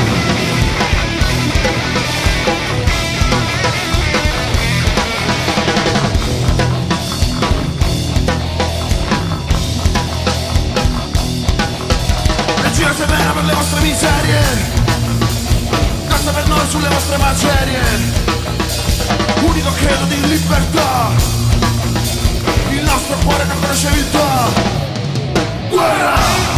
Regia severa per le vostre miserie, per noi sulle vostre macerie, unico credo di libertà, il nostro cuore non conosce viltà. Guerra!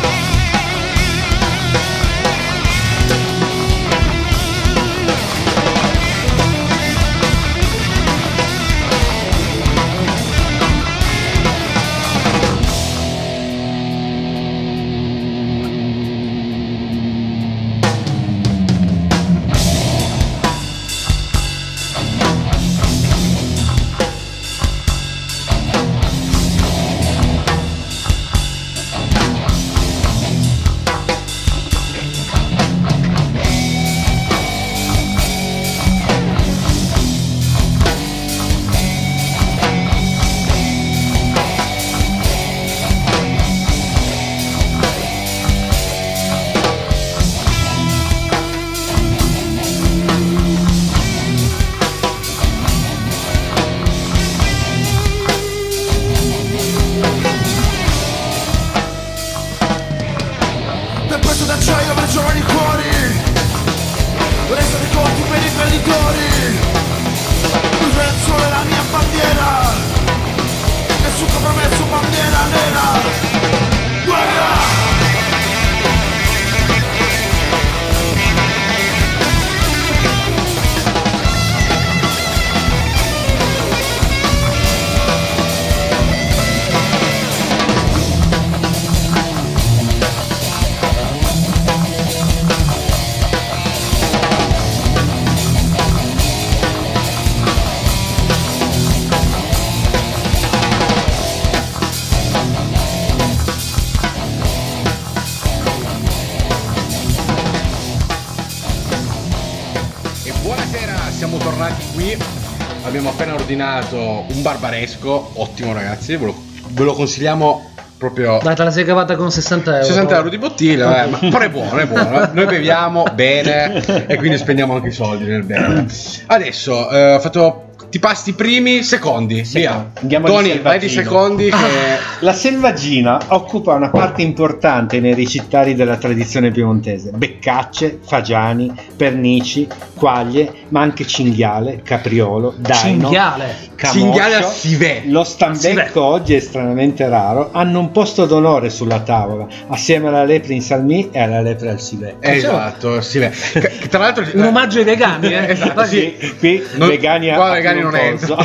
Abbiamo appena ordinato un barbaresco, ottimo ragazzi, ve lo consigliamo proprio. Dai, te la sei cavata con 60 euro. 60 euro di bottiglia, ma però è buono. Noi beviamo bene e quindi spendiamo anche i soldi nel bene. Adesso ho fatto ti pasti primi, secondi, via. Tony, vai di secondi. La selvaggina occupa una parte importante nei ricettari della tradizione piemontese. Beccacce, fagiani, pernici, quaglie, ma anche cinghiale, capriolo, daino, cinghiale a Sivè. Lo stambecco oggi è estremamente raro. Hanno un posto d'onore sulla tavola, assieme alla lepre in salmì e alla lepre al Sivè. Esatto, Sivè. Tra l'altro un omaggio ai vegani, esatto, sì. Qui vegani non entra.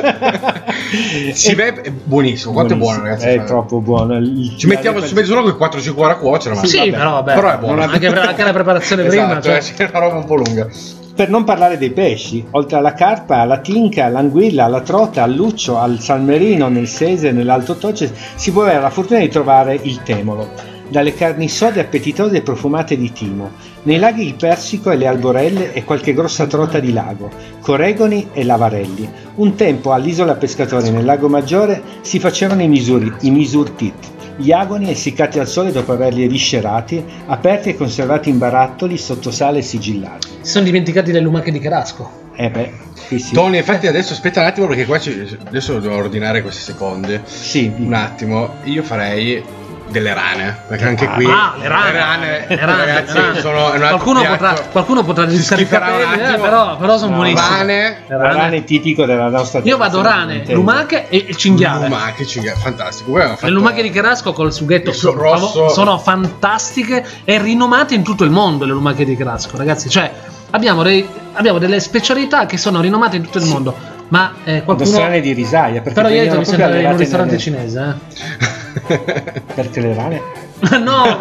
Sivè è buonissimo. Quanto è buono, ragazzi? È troppo buono. Ci mettiamo su mezz'ora con 4-5 ore a cuocere. Ma sì, però è buono. Anche la preparazione prima, cioè è una roba un po' lunga. Per non parlare dei pesci, oltre alla carpa, alla tinca, all'anguilla, alla trota, al luccio, al salmerino, nel sese, nell'alto toce, si può avere la fortuna di trovare il temolo. Dalle carni sode appetitose e profumate di timo, nei laghi il persico e le alborelle e qualche grossa trota di lago, coregoni e lavarelli. Un tempo all'isola Pescatori nel lago Maggiore si facevano i misurtit, gli agoni essiccati al sole dopo averli eviscerati, aperti e conservati in barattoli sotto sale e sigillati. Si sono dimenticati le lumache di Carrasco. Sì. Tony, infatti adesso aspetta un attimo perché qua adesso devo ordinare questi secondi. Sì. Un attimo, io farei delle rane, perché anche qui le rane, ragazzi, sono qualcuno potrà rischiare i capelli, però sono buonissime. Rane tipico della nostra. Io vado rane, lumache e cinghiale. Fantastico. Le lumache di Carrasco col sughetto rosso sono fantastiche e rinomate in tutto il mondo. Le lumache di Carrasco, ragazzi, cioè abbiamo delle specialità che sono rinomate in tutto il mondo. Ma qualcuno... Nostrane di risaia. Perché Però ieri mi venivano sembra in un proprio ristorante allevate cinese, Perché le rane? No!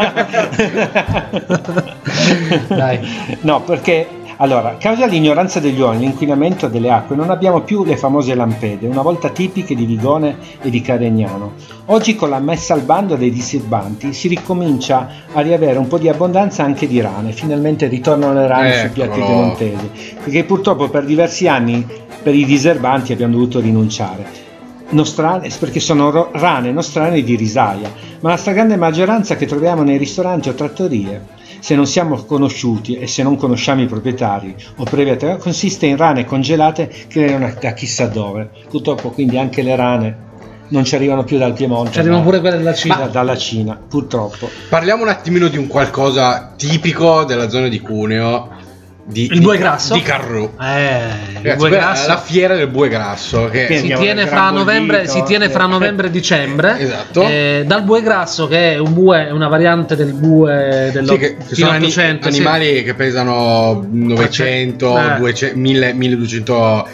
Dai. No, perché allora, a causa dell'ignoranza degli uomini, l'inquinamento delle acque, non abbiamo più le famose lampede, una volta tipiche di Vigone e di Carignano. Oggi, con la messa al bando dei disturbanti, si ricomincia a riavere un po' di abbondanza anche di rane. Finalmente ritornano le rane sui piatti piemontesi, perché purtroppo per diversi anni per i diserbanti abbiamo dovuto rinunciare. Nostrane, perché sono rane nostrane di risaia, ma la stragrande maggioranza che troviamo nei ristoranti o trattorie, se non siamo conosciuti e se non conosciamo i proprietari o previa, consiste in rane congelate che vengono da chissà dove. Purtroppo quindi anche le rane non ci arrivano più dal Piemonte, Ci arrivano pure quelle della Cina. Dalla Cina, purtroppo. Parliamo un attimino di un qualcosa tipico della zona di Cuneo. Il bue grasso? Di Carrù. Il Ragazzi, bue grasso. la fiera del bue grasso che Si tiene fra novembre e dicembre. Esatto. Dal bue grasso, che è un bue, è una variante del bue che sono animali che pesano 900, 200, 1200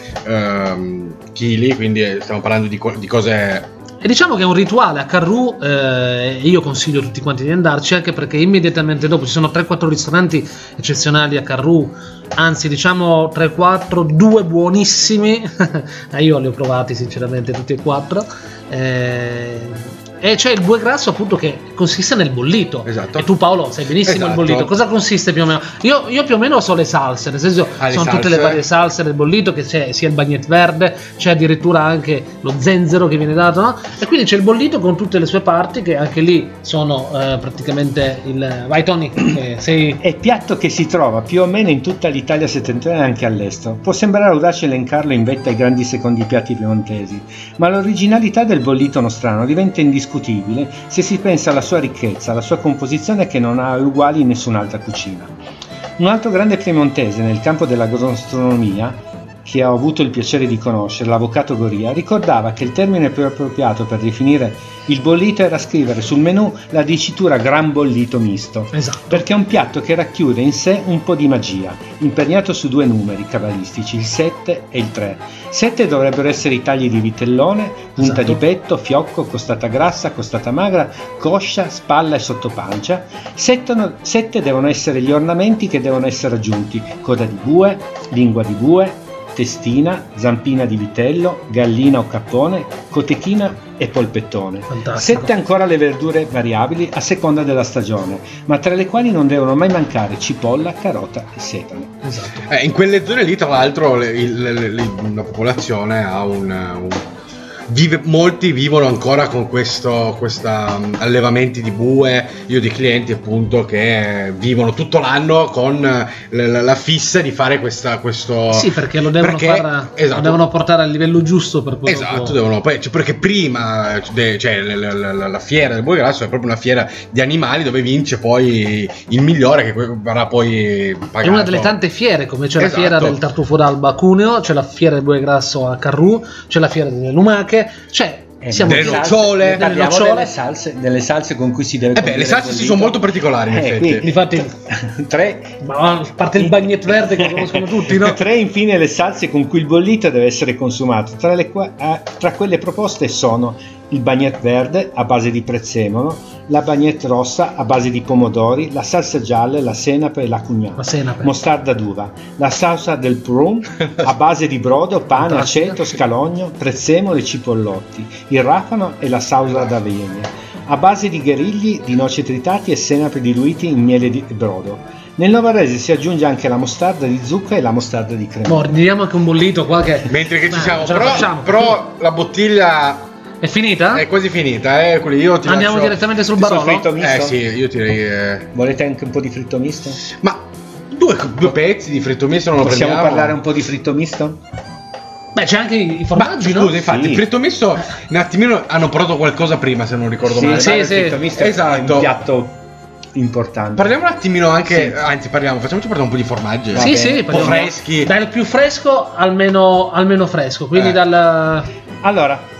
kg, quindi stiamo parlando di cose. E diciamo che è un rituale a Carrù, io consiglio a tutti quanti di andarci, anche perché immediatamente dopo ci sono 3-4 ristoranti eccezionali a Carrù, anzi diciamo 3-4, 2 buonissimi, io li ho provati sinceramente tutti e 4, e c'è il bue grasso appunto che consiste nel bollito. Esatto. E tu Paolo sai benissimo il bollito. Cosa consiste più o meno? Io più o meno so le salse, nel senso sono tutte le varie salse del bollito, che c'è sia il bagnette verde, c'è addirittura anche lo zenzero che viene dato, no? E quindi c'è il bollito con tutte le sue parti, che anche lì sono praticamente il... Vai Tony, sei... È piatto che si trova più o meno in tutta l'Italia settentrionale e anche all'estero. Può sembrare audace elencarlo in vetta ai grandi secondi piatti piemontesi, ma l'originalità del bollito nostrano diventa indiscutibile se si pensa alla sua ricchezza, alla sua composizione che non ha uguali in nessun'altra cucina. Un altro grande piemontese nel campo della gastronomia, che ho avuto il piacere di conoscere, l'avvocato Goria, ricordava che il termine più appropriato per definire il bollito era scrivere sul menù la dicitura gran bollito misto. Esatto. Perché è un piatto che racchiude in sé un po' di magia, imperniato su 2 numeri cabalistici, il 7 e il 3. 7 dovrebbero essere i tagli di vitellone, punta di petto, fiocco, costata grassa, costata magra, coscia, spalla e sottopancia. 7 devono essere gli ornamenti che devono essere aggiunti: coda di bue, lingua di bue, testina, zampina di vitello, gallina o cappone, cotechina e polpettone. Fantastico. 7 ancora le verdure variabili a seconda della stagione, ma tra le quali non devono mai mancare cipolla, carota e sedano. Esatto. In quelle zone lì, tra l'altro, la popolazione ha molti vivono ancora con questo allevamenti di bue. Io ho dei clienti appunto che vivono tutto l'anno con la fissa di fare questo. Sì, perché lo devono esatto. lo devono portare al livello giusto per poi Esatto, perché prima la fiera del bue grasso è proprio una fiera di animali dove vince poi il migliore, che verrà poi pagato. È una delle tante fiere, come c'è Esatto. la fiera del tartufo d'alba a Cuneo, c'è la fiera del bue grasso a Carrù, c'è la fiera delle lumache, cioè siamo delle nocciole. Parliamo delle salse con cui si deve le salse si sono molto particolari in effetti. Infatti 3, ma a parte il bagnette verde che conoscono tutti, no? 3 infine le salse con cui il bollito deve essere consumato. Tra quelle proposte sono il bagnette verde a base di prezzemolo, la bagnette rossa a base di pomodori, la salsa gialla, la senape e la cugnata, mostarda d'uva, la salsa del prum a base di brodo, pane, aceto, scalogno, prezzemolo e cipollotti, il rafano e la salsa d'avena, a base di gherigli, di noci tritati e senape diluiti in miele di brodo. Nel novarese si aggiunge anche la mostarda di zucca e la mostarda di crema. Mordiamo anche un bollito qua che... Mentre che ci siamo, però la bottiglia è finita? È quasi finita, io ti andiamo direttamente sul Barolo? Fritto misto? Sì, io direi. Volete anche un po' di fritto misto? Ma due pezzi di fritto misto non lo possiamo prendiamo? Parlare un po' di fritto misto? Beh, c'è anche i formaggi, no? Scusa, infatti, il fritto misto un attimino hanno portato qualcosa prima, se non ricordo male. Sì, il fritto misto esatto. È un piatto importante. Parliamo un attimino anche, facciamoci portare un po' di formaggi. Un po' freschi. Dal più fresco al meno fresco, quindi Allora,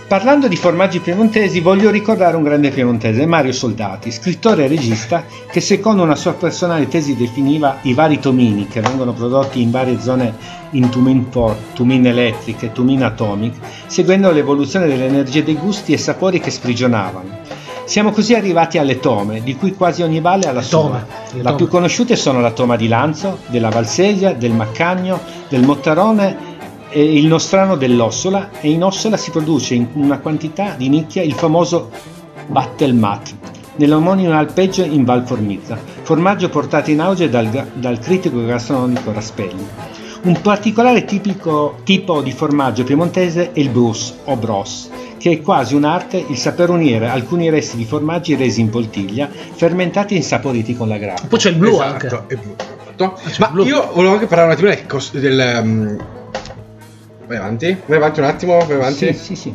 Parlando di formaggi piemontesi, voglio ricordare un grande piemontese, Mario Soldati, scrittore e regista, che secondo una sua personale tesi definiva i vari tomini che vengono prodotti in varie zone in Tumin Port, Tumin Electric e Tumin Atomic, seguendo l'evoluzione delle energie dei gusti e sapori che sprigionavano. Siamo così arrivati alle tome, di cui quasi ogni valle ha la sua. La più conosciute sono la toma di Lanzo, della Valsesia, del Maccagno, del Mottarone e il nostrano dell'Ossola, e in Ossola si produce in una quantità di nicchia il famoso Battelmat, nell'omonimo alpeggio in Val Formizza, formaggio portato in auge dal critico gastronomico Raspelli. Un particolare tipo di formaggio piemontese è il Brus o Bros, che è quasi un'arte il saper unire alcuni resti di formaggi resi in poltiglia, fermentati e insaporiti con la grappa. Poi c'è il blu Esatto, anche. è blu. Ma blu. io volevo anche parlare un attimo del vai avanti un attimo, vai avanti. Sì.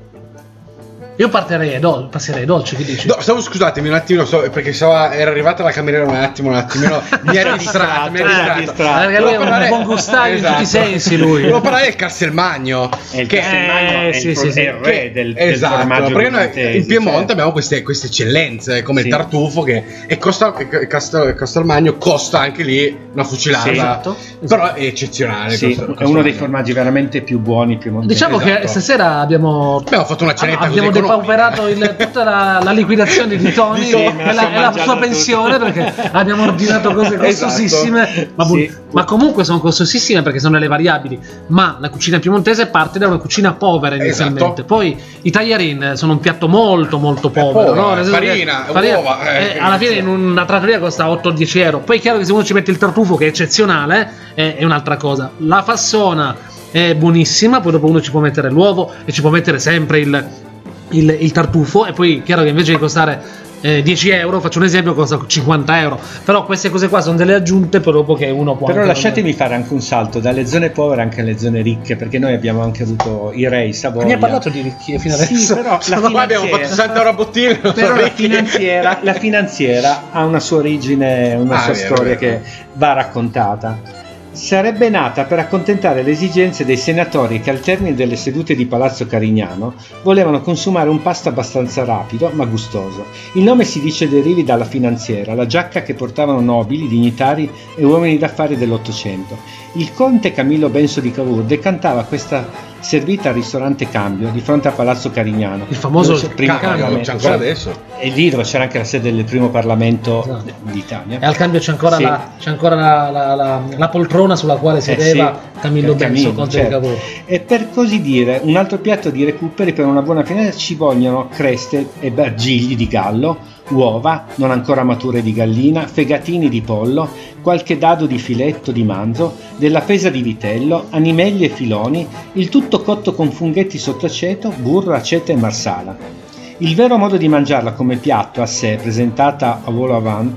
Io passerei ai dolci, che dici? No, scusatemi un attimo, perché era arrivata la cameriera un attimino, mi ha distratto. Perché lui è un buon gustaio in tutti i sensi, lui. Volevo parlare del Castelmagno. Il Castelmagno è il re del formaggio perché noi piemontese, in Piemonte certo. abbiamo queste eccellenze come il Sì. tartufo e Castelmagno costa anche lì una fucilata, Sì, esatto. però è eccezionale. Sì, è uno dei formaggi veramente più buoni piemontesi. Diciamo che Esatto. stasera abbiamo fatto una cenetta abbiamo così depauperato tutta la liquidazione di Tony Di Tony, me la e sono la mangiata sua tutta. pensione, perché abbiamo ordinato cose costosissime, Esatto. Sì. ma comunque sono costosissime perché sono delle variabili. Ma la cucina piemontese parte da una cucina povera inizialmente. Esatto. Poi i tagliarin sono un piatto molto molto povero, no? Nel senso che farina, uova, alla fine in una trattoria costa 8-10 euro. Poi è chiaro che se uno ci mette il tartufo, che è eccezionale, è un'altra cosa. La fassona è buonissima, poi dopo uno ci può mettere l'uovo e ci può mettere sempre il tartufo, e poi è chiaro che invece di costare 10 euro, faccio un esempio, costa 50 euro. Però queste cose qua sono delle aggiunte poi dopo che uno può. Però lasciatemi fare anche un salto dalle zone povere anche alle zone ricche, perché noi abbiamo anche avuto i Rei Savoia. Ne ha parlato di ricchi fino adesso. Sì, però Qua abbiamo fatto 60 euro a bottiglia. però la finanziera ha una sua origine, una sua storia che va raccontata. Sarebbe nata per accontentare le esigenze dei senatori che al termine delle sedute di Palazzo Carignano volevano consumare un pasto abbastanza rapido ma gustoso. Il nome si dice derivi dalla finanziera, la giacca che portavano nobili, dignitari e uomini d'affari dell'Ottocento. Il conte Camillo Benso di Cavour decantava questa servita al ristorante Cambio di fronte a Palazzo Carignano, Il famoso primo Cambio, Parlamento, c'è ancora adesso. e lì dove c'era anche la sede del primo Parlamento Esatto. d'Italia. E al cambio c'è ancora, Sì. la poltrona sulla quale sedeva sì, Camillo Benso, conte certo. di Cavour. E per così dire, un altro piatto di recuperi per una buona finanza ci vogliono creste e bargigli di gallo, uova non ancora mature di gallina, fegatini di pollo, qualche dado di filetto di manzo, della pesa di vitello, animeglie e filoni, il tutto cotto con funghetti sott'aceto, burro, aceto e marsala. Il vero modo di mangiarla come piatto a sé, presentata a vol au vent,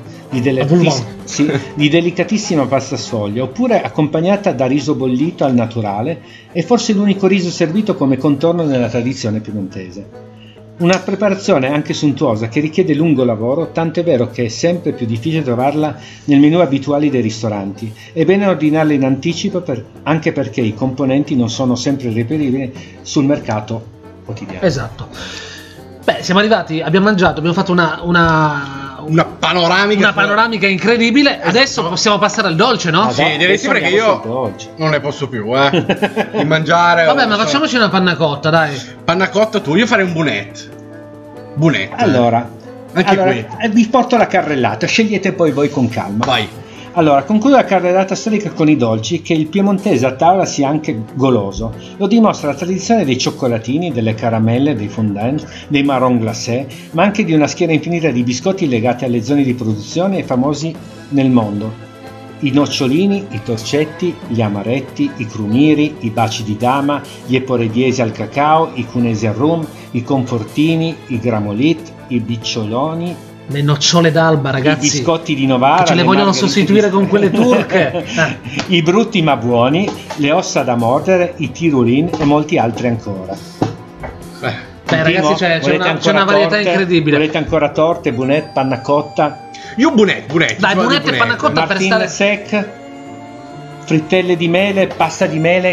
di delicatissima pasta sfoglia, oppure accompagnata da riso bollito al naturale, è forse l'unico riso servito come contorno nella tradizione piemontese. Una preparazione anche sontuosa che richiede lungo lavoro, tanto è vero che è sempre più difficile trovarla nel menù abituali dei ristoranti. È bene ordinarla in anticipo anche perché i componenti non sono sempre reperibili sul mercato quotidiano. Esatto. Beh, siamo arrivati, abbiamo mangiato, abbiamo fatto una panoramica incredibile. Adesso possiamo passare al dolce, no? Sì, direi sì, perché io non ne posso più di mangiare. Vabbè, ma facciamoci una panna cotta, dai. Panna cotta tu, io farei un bunette. Allora, qui vi porto la carrellata, scegliete poi voi con calma. vai. Allora, concludo la carrellata storica con i dolci, che il piemontese a tavola sia anche goloso. Lo dimostra la tradizione dei cioccolatini, delle caramelle, dei fondant, dei marron glacé, ma anche di una schiera infinita di biscotti legati alle zone di produzione e famosi nel mondo. I nocciolini, i torcetti, gli amaretti, i crumiri, i baci di dama, gli eporediesi al cacao, i cunesi al rum, i confortini, i gramolit, i biccioloni, Le nocciole d'alba, ragazzi. i biscotti di Novara, che ce le vogliono sostituire con quelle turche. i brutti ma buoni, le ossa da mordere, i tirulin e molti altri ancora. Beh, ragazzi, c'è una varietà incredibile. Volete ancora torte, bunette, panna cotta? Io bunette. Dai, bunette e panna cotta per Martin stare. sec, frittelle di mele, pasta di melega.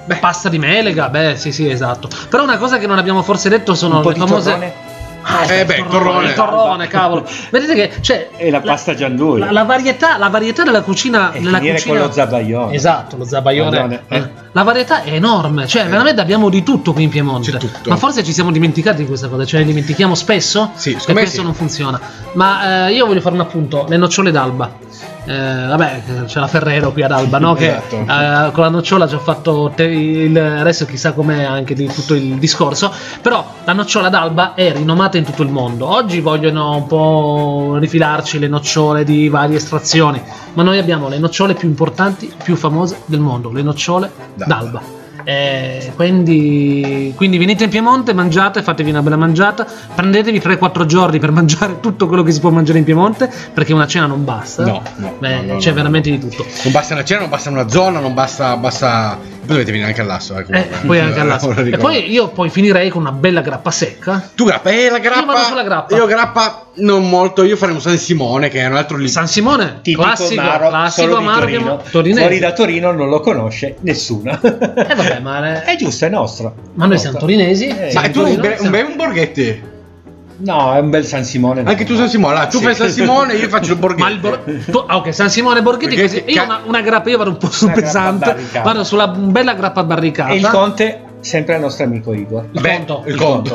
Pasta di melega, sì, esatto. Però una cosa che non abbiamo forse detto sono un po' le di famose... torrone. Il torrone, cavolo. Vedete che e la pasta gianduia. La varietà della cucina, e finire con lo zabaione. Esatto, lo zabaione. La varietà è enorme, cioè veramente abbiamo di tutto qui in Piemonte. Ma forse ci siamo dimenticati di questa cosa, cioè ne dimentichiamo spesso e questo non funziona. Ma io voglio fare un appunto, le nocciole d'Alba. Vabbè, c'è la Ferrero qui ad Alba, no? Esatto. Che con la nocciola ci ha fatto adesso chissà com'è anche di tutto il discorso, però la nocciola d'Alba è rinomata in tutto il mondo. Oggi vogliono un po' rifilarci le nocciole di varie estrazioni, ma noi abbiamo le nocciole più importanti, più famose del mondo, le nocciole d'Alba. Quindi venite in Piemonte, mangiate, fatevi una bella mangiata, prendetevi 3-4 giorni per mangiare tutto quello che si può mangiare in Piemonte, perché una cena non basta. No, c'è veramente di tutto. Non basta una cena, non basta una zona, non basta. Poi dovete venire anche all'Asso. Poi anche all'Asso. E poi io finirei con una bella grappa secca. Tu grappa? La grappa? Io vado sulla grappa. Io grappa non molto, io farei un San Simone, che è un altro lì. San Simone, tipico classico amaro torinese. Fuori da Torino non lo conosce nessuno. Vabbè, ma è giusto, è nostro. Ma noi siamo torinesi. Ma tu un Borghetti? No, è un bel San Simone. Anche tu San Simone, allora, tu fai San Simone e io faccio il Borghetti. Ok, San Simone e Borghetti così. Io una grappa, io vado un po' sul pesante, vado sulla bella grappa barricata. E il Conte, sempre il nostro amico Igor. Il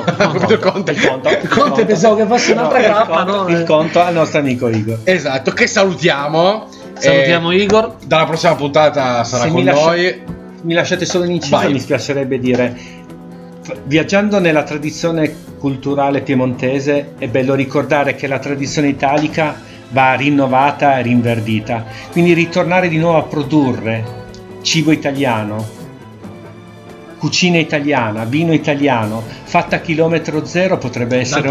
Conte pensavo che fosse un'altra grappa, no? Il Conte al nostro amico Igor. Esatto, che salutiamo. Salutiamo Igor. Dalla prossima puntata sarà con noi. Mi lasciate solo un inciso, mi spiacerebbe dire. Viaggiando nella tradizione culturale piemontese è bello ricordare che la tradizione italica va rinnovata e rinverdita, quindi ritornare di nuovo a produrre cibo italiano, cucina italiana, vino italiano fatta a chilometro zero potrebbe essere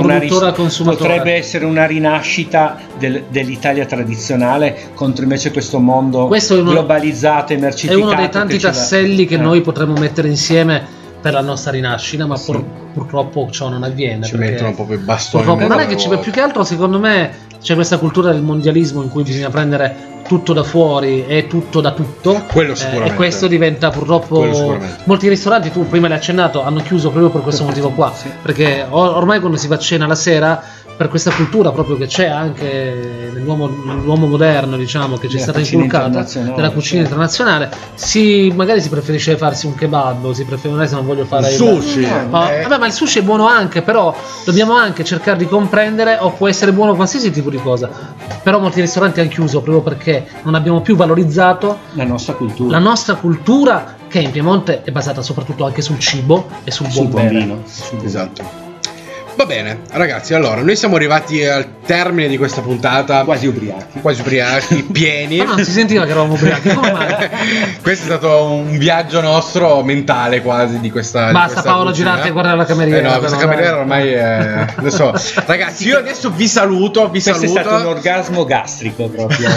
una rinascita dell'Italia tradizionale contro invece questo mondo globalizzato e mercificato. È uno dei tanti tasselli che noi potremmo mettere insieme per la nostra rinascita, ma purtroppo ciò non avviene. Ci mettono un po' più bastoni. Non è che più che altro, secondo me, c'è questa cultura del mondialismo in cui bisogna prendere tutto da fuori e tutto da tutto. Quello sicuramente. E questo diventa purtroppo. Molti ristoranti, tu prima l'hai accennato, hanno chiuso proprio per questo motivo qua. Perché ormai quando si va a cena la sera, per questa cultura proprio che c'è anche nell'uomo moderno, diciamo, che c'è stata inculcata della cucina internazionale, magari si preferisce farsi un kebab, magari se non voglio fare il sushi. Vabbè, ma il sushi è buono anche, però dobbiamo anche cercare di comprendere, o può essere buono qualsiasi tipo di cosa, però molti ristoranti hanno chiuso proprio perché non abbiamo più valorizzato la nostra cultura che in Piemonte è basata soprattutto anche sul cibo e sul buon vino. Esatto. Va bene, ragazzi, allora noi siamo arrivati al termine di questa puntata. Quasi ubriachi, pieni. Ma non si sentiva che eravamo ubriachi, come mai? Questo è stato un viaggio nostro mentale quasi di questa. Basta Paolo, girarti e guardare la cameriera. No, questa cameriera ormai è. Adesso, ragazzi, io adesso vi saluto. Questo è stato un orgasmo gastrico proprio.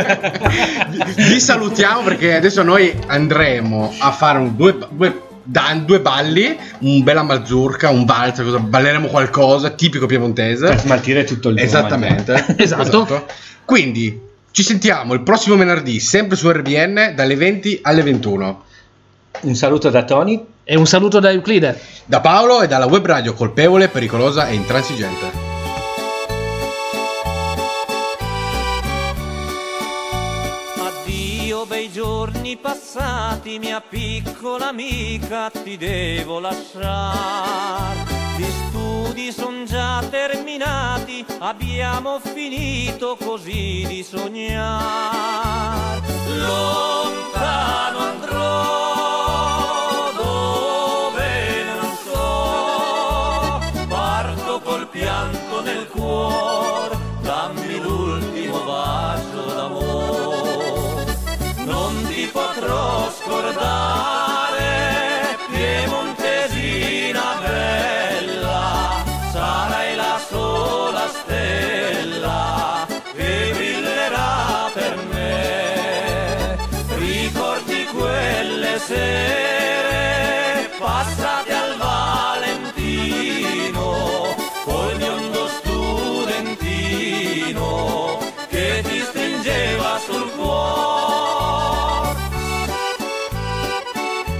Vi salutiamo perché adesso noi andremo a fare due balli, un bella mazurka, un valzer, balleremo qualcosa tipico piemontese per smaltire tutto il esattamente. Esatto. Quindi ci sentiamo il prossimo venerdì sempre su RBN dalle 20 alle 21. Un saluto da Tony e un saluto da Euclide, da Paolo e dalla web radio colpevole, pericolosa e intransigente. Bei giorni passati, mia piccola amica, ti devo lasciare. Gli studi son già terminati, abbiamo finito così di sognare. Lontano andrò, dove non so, parto col pianto nel cuore, dammi l'ultimo bacio d'amore. Non ti potrò scordare, piemontesina bella, sarai la sola stella che brillerà per me. Ricordi quelle sere passate al Valentino, col biondo studentino che ti stringeva sul cuore.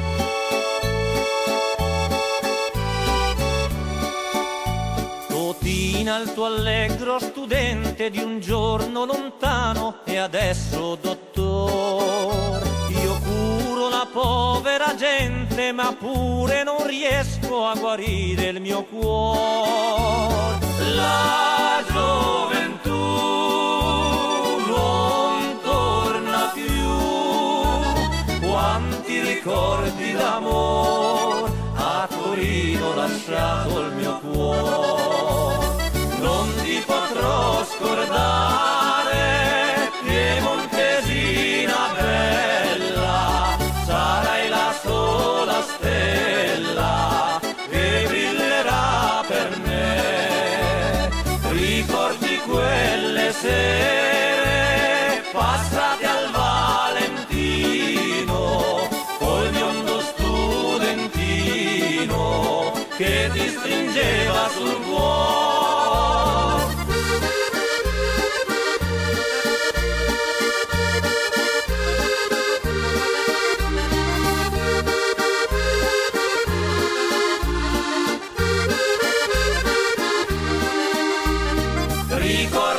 tuo allegro studente di un giorno lontano e adesso dottor. Io curo la povera gente ma pure non riesco a guarire il mio cuore. La gioventù non torna più, quanti ricordi d'amor a Torino lasciato il mio cuore. Non ti potrò scordare, piemontesina bella, sarai la sola stella che brillerà per me. Ricordi quelle sere passate al Valentino col biondo studentino che ti stringeva sul cuore. Ricordi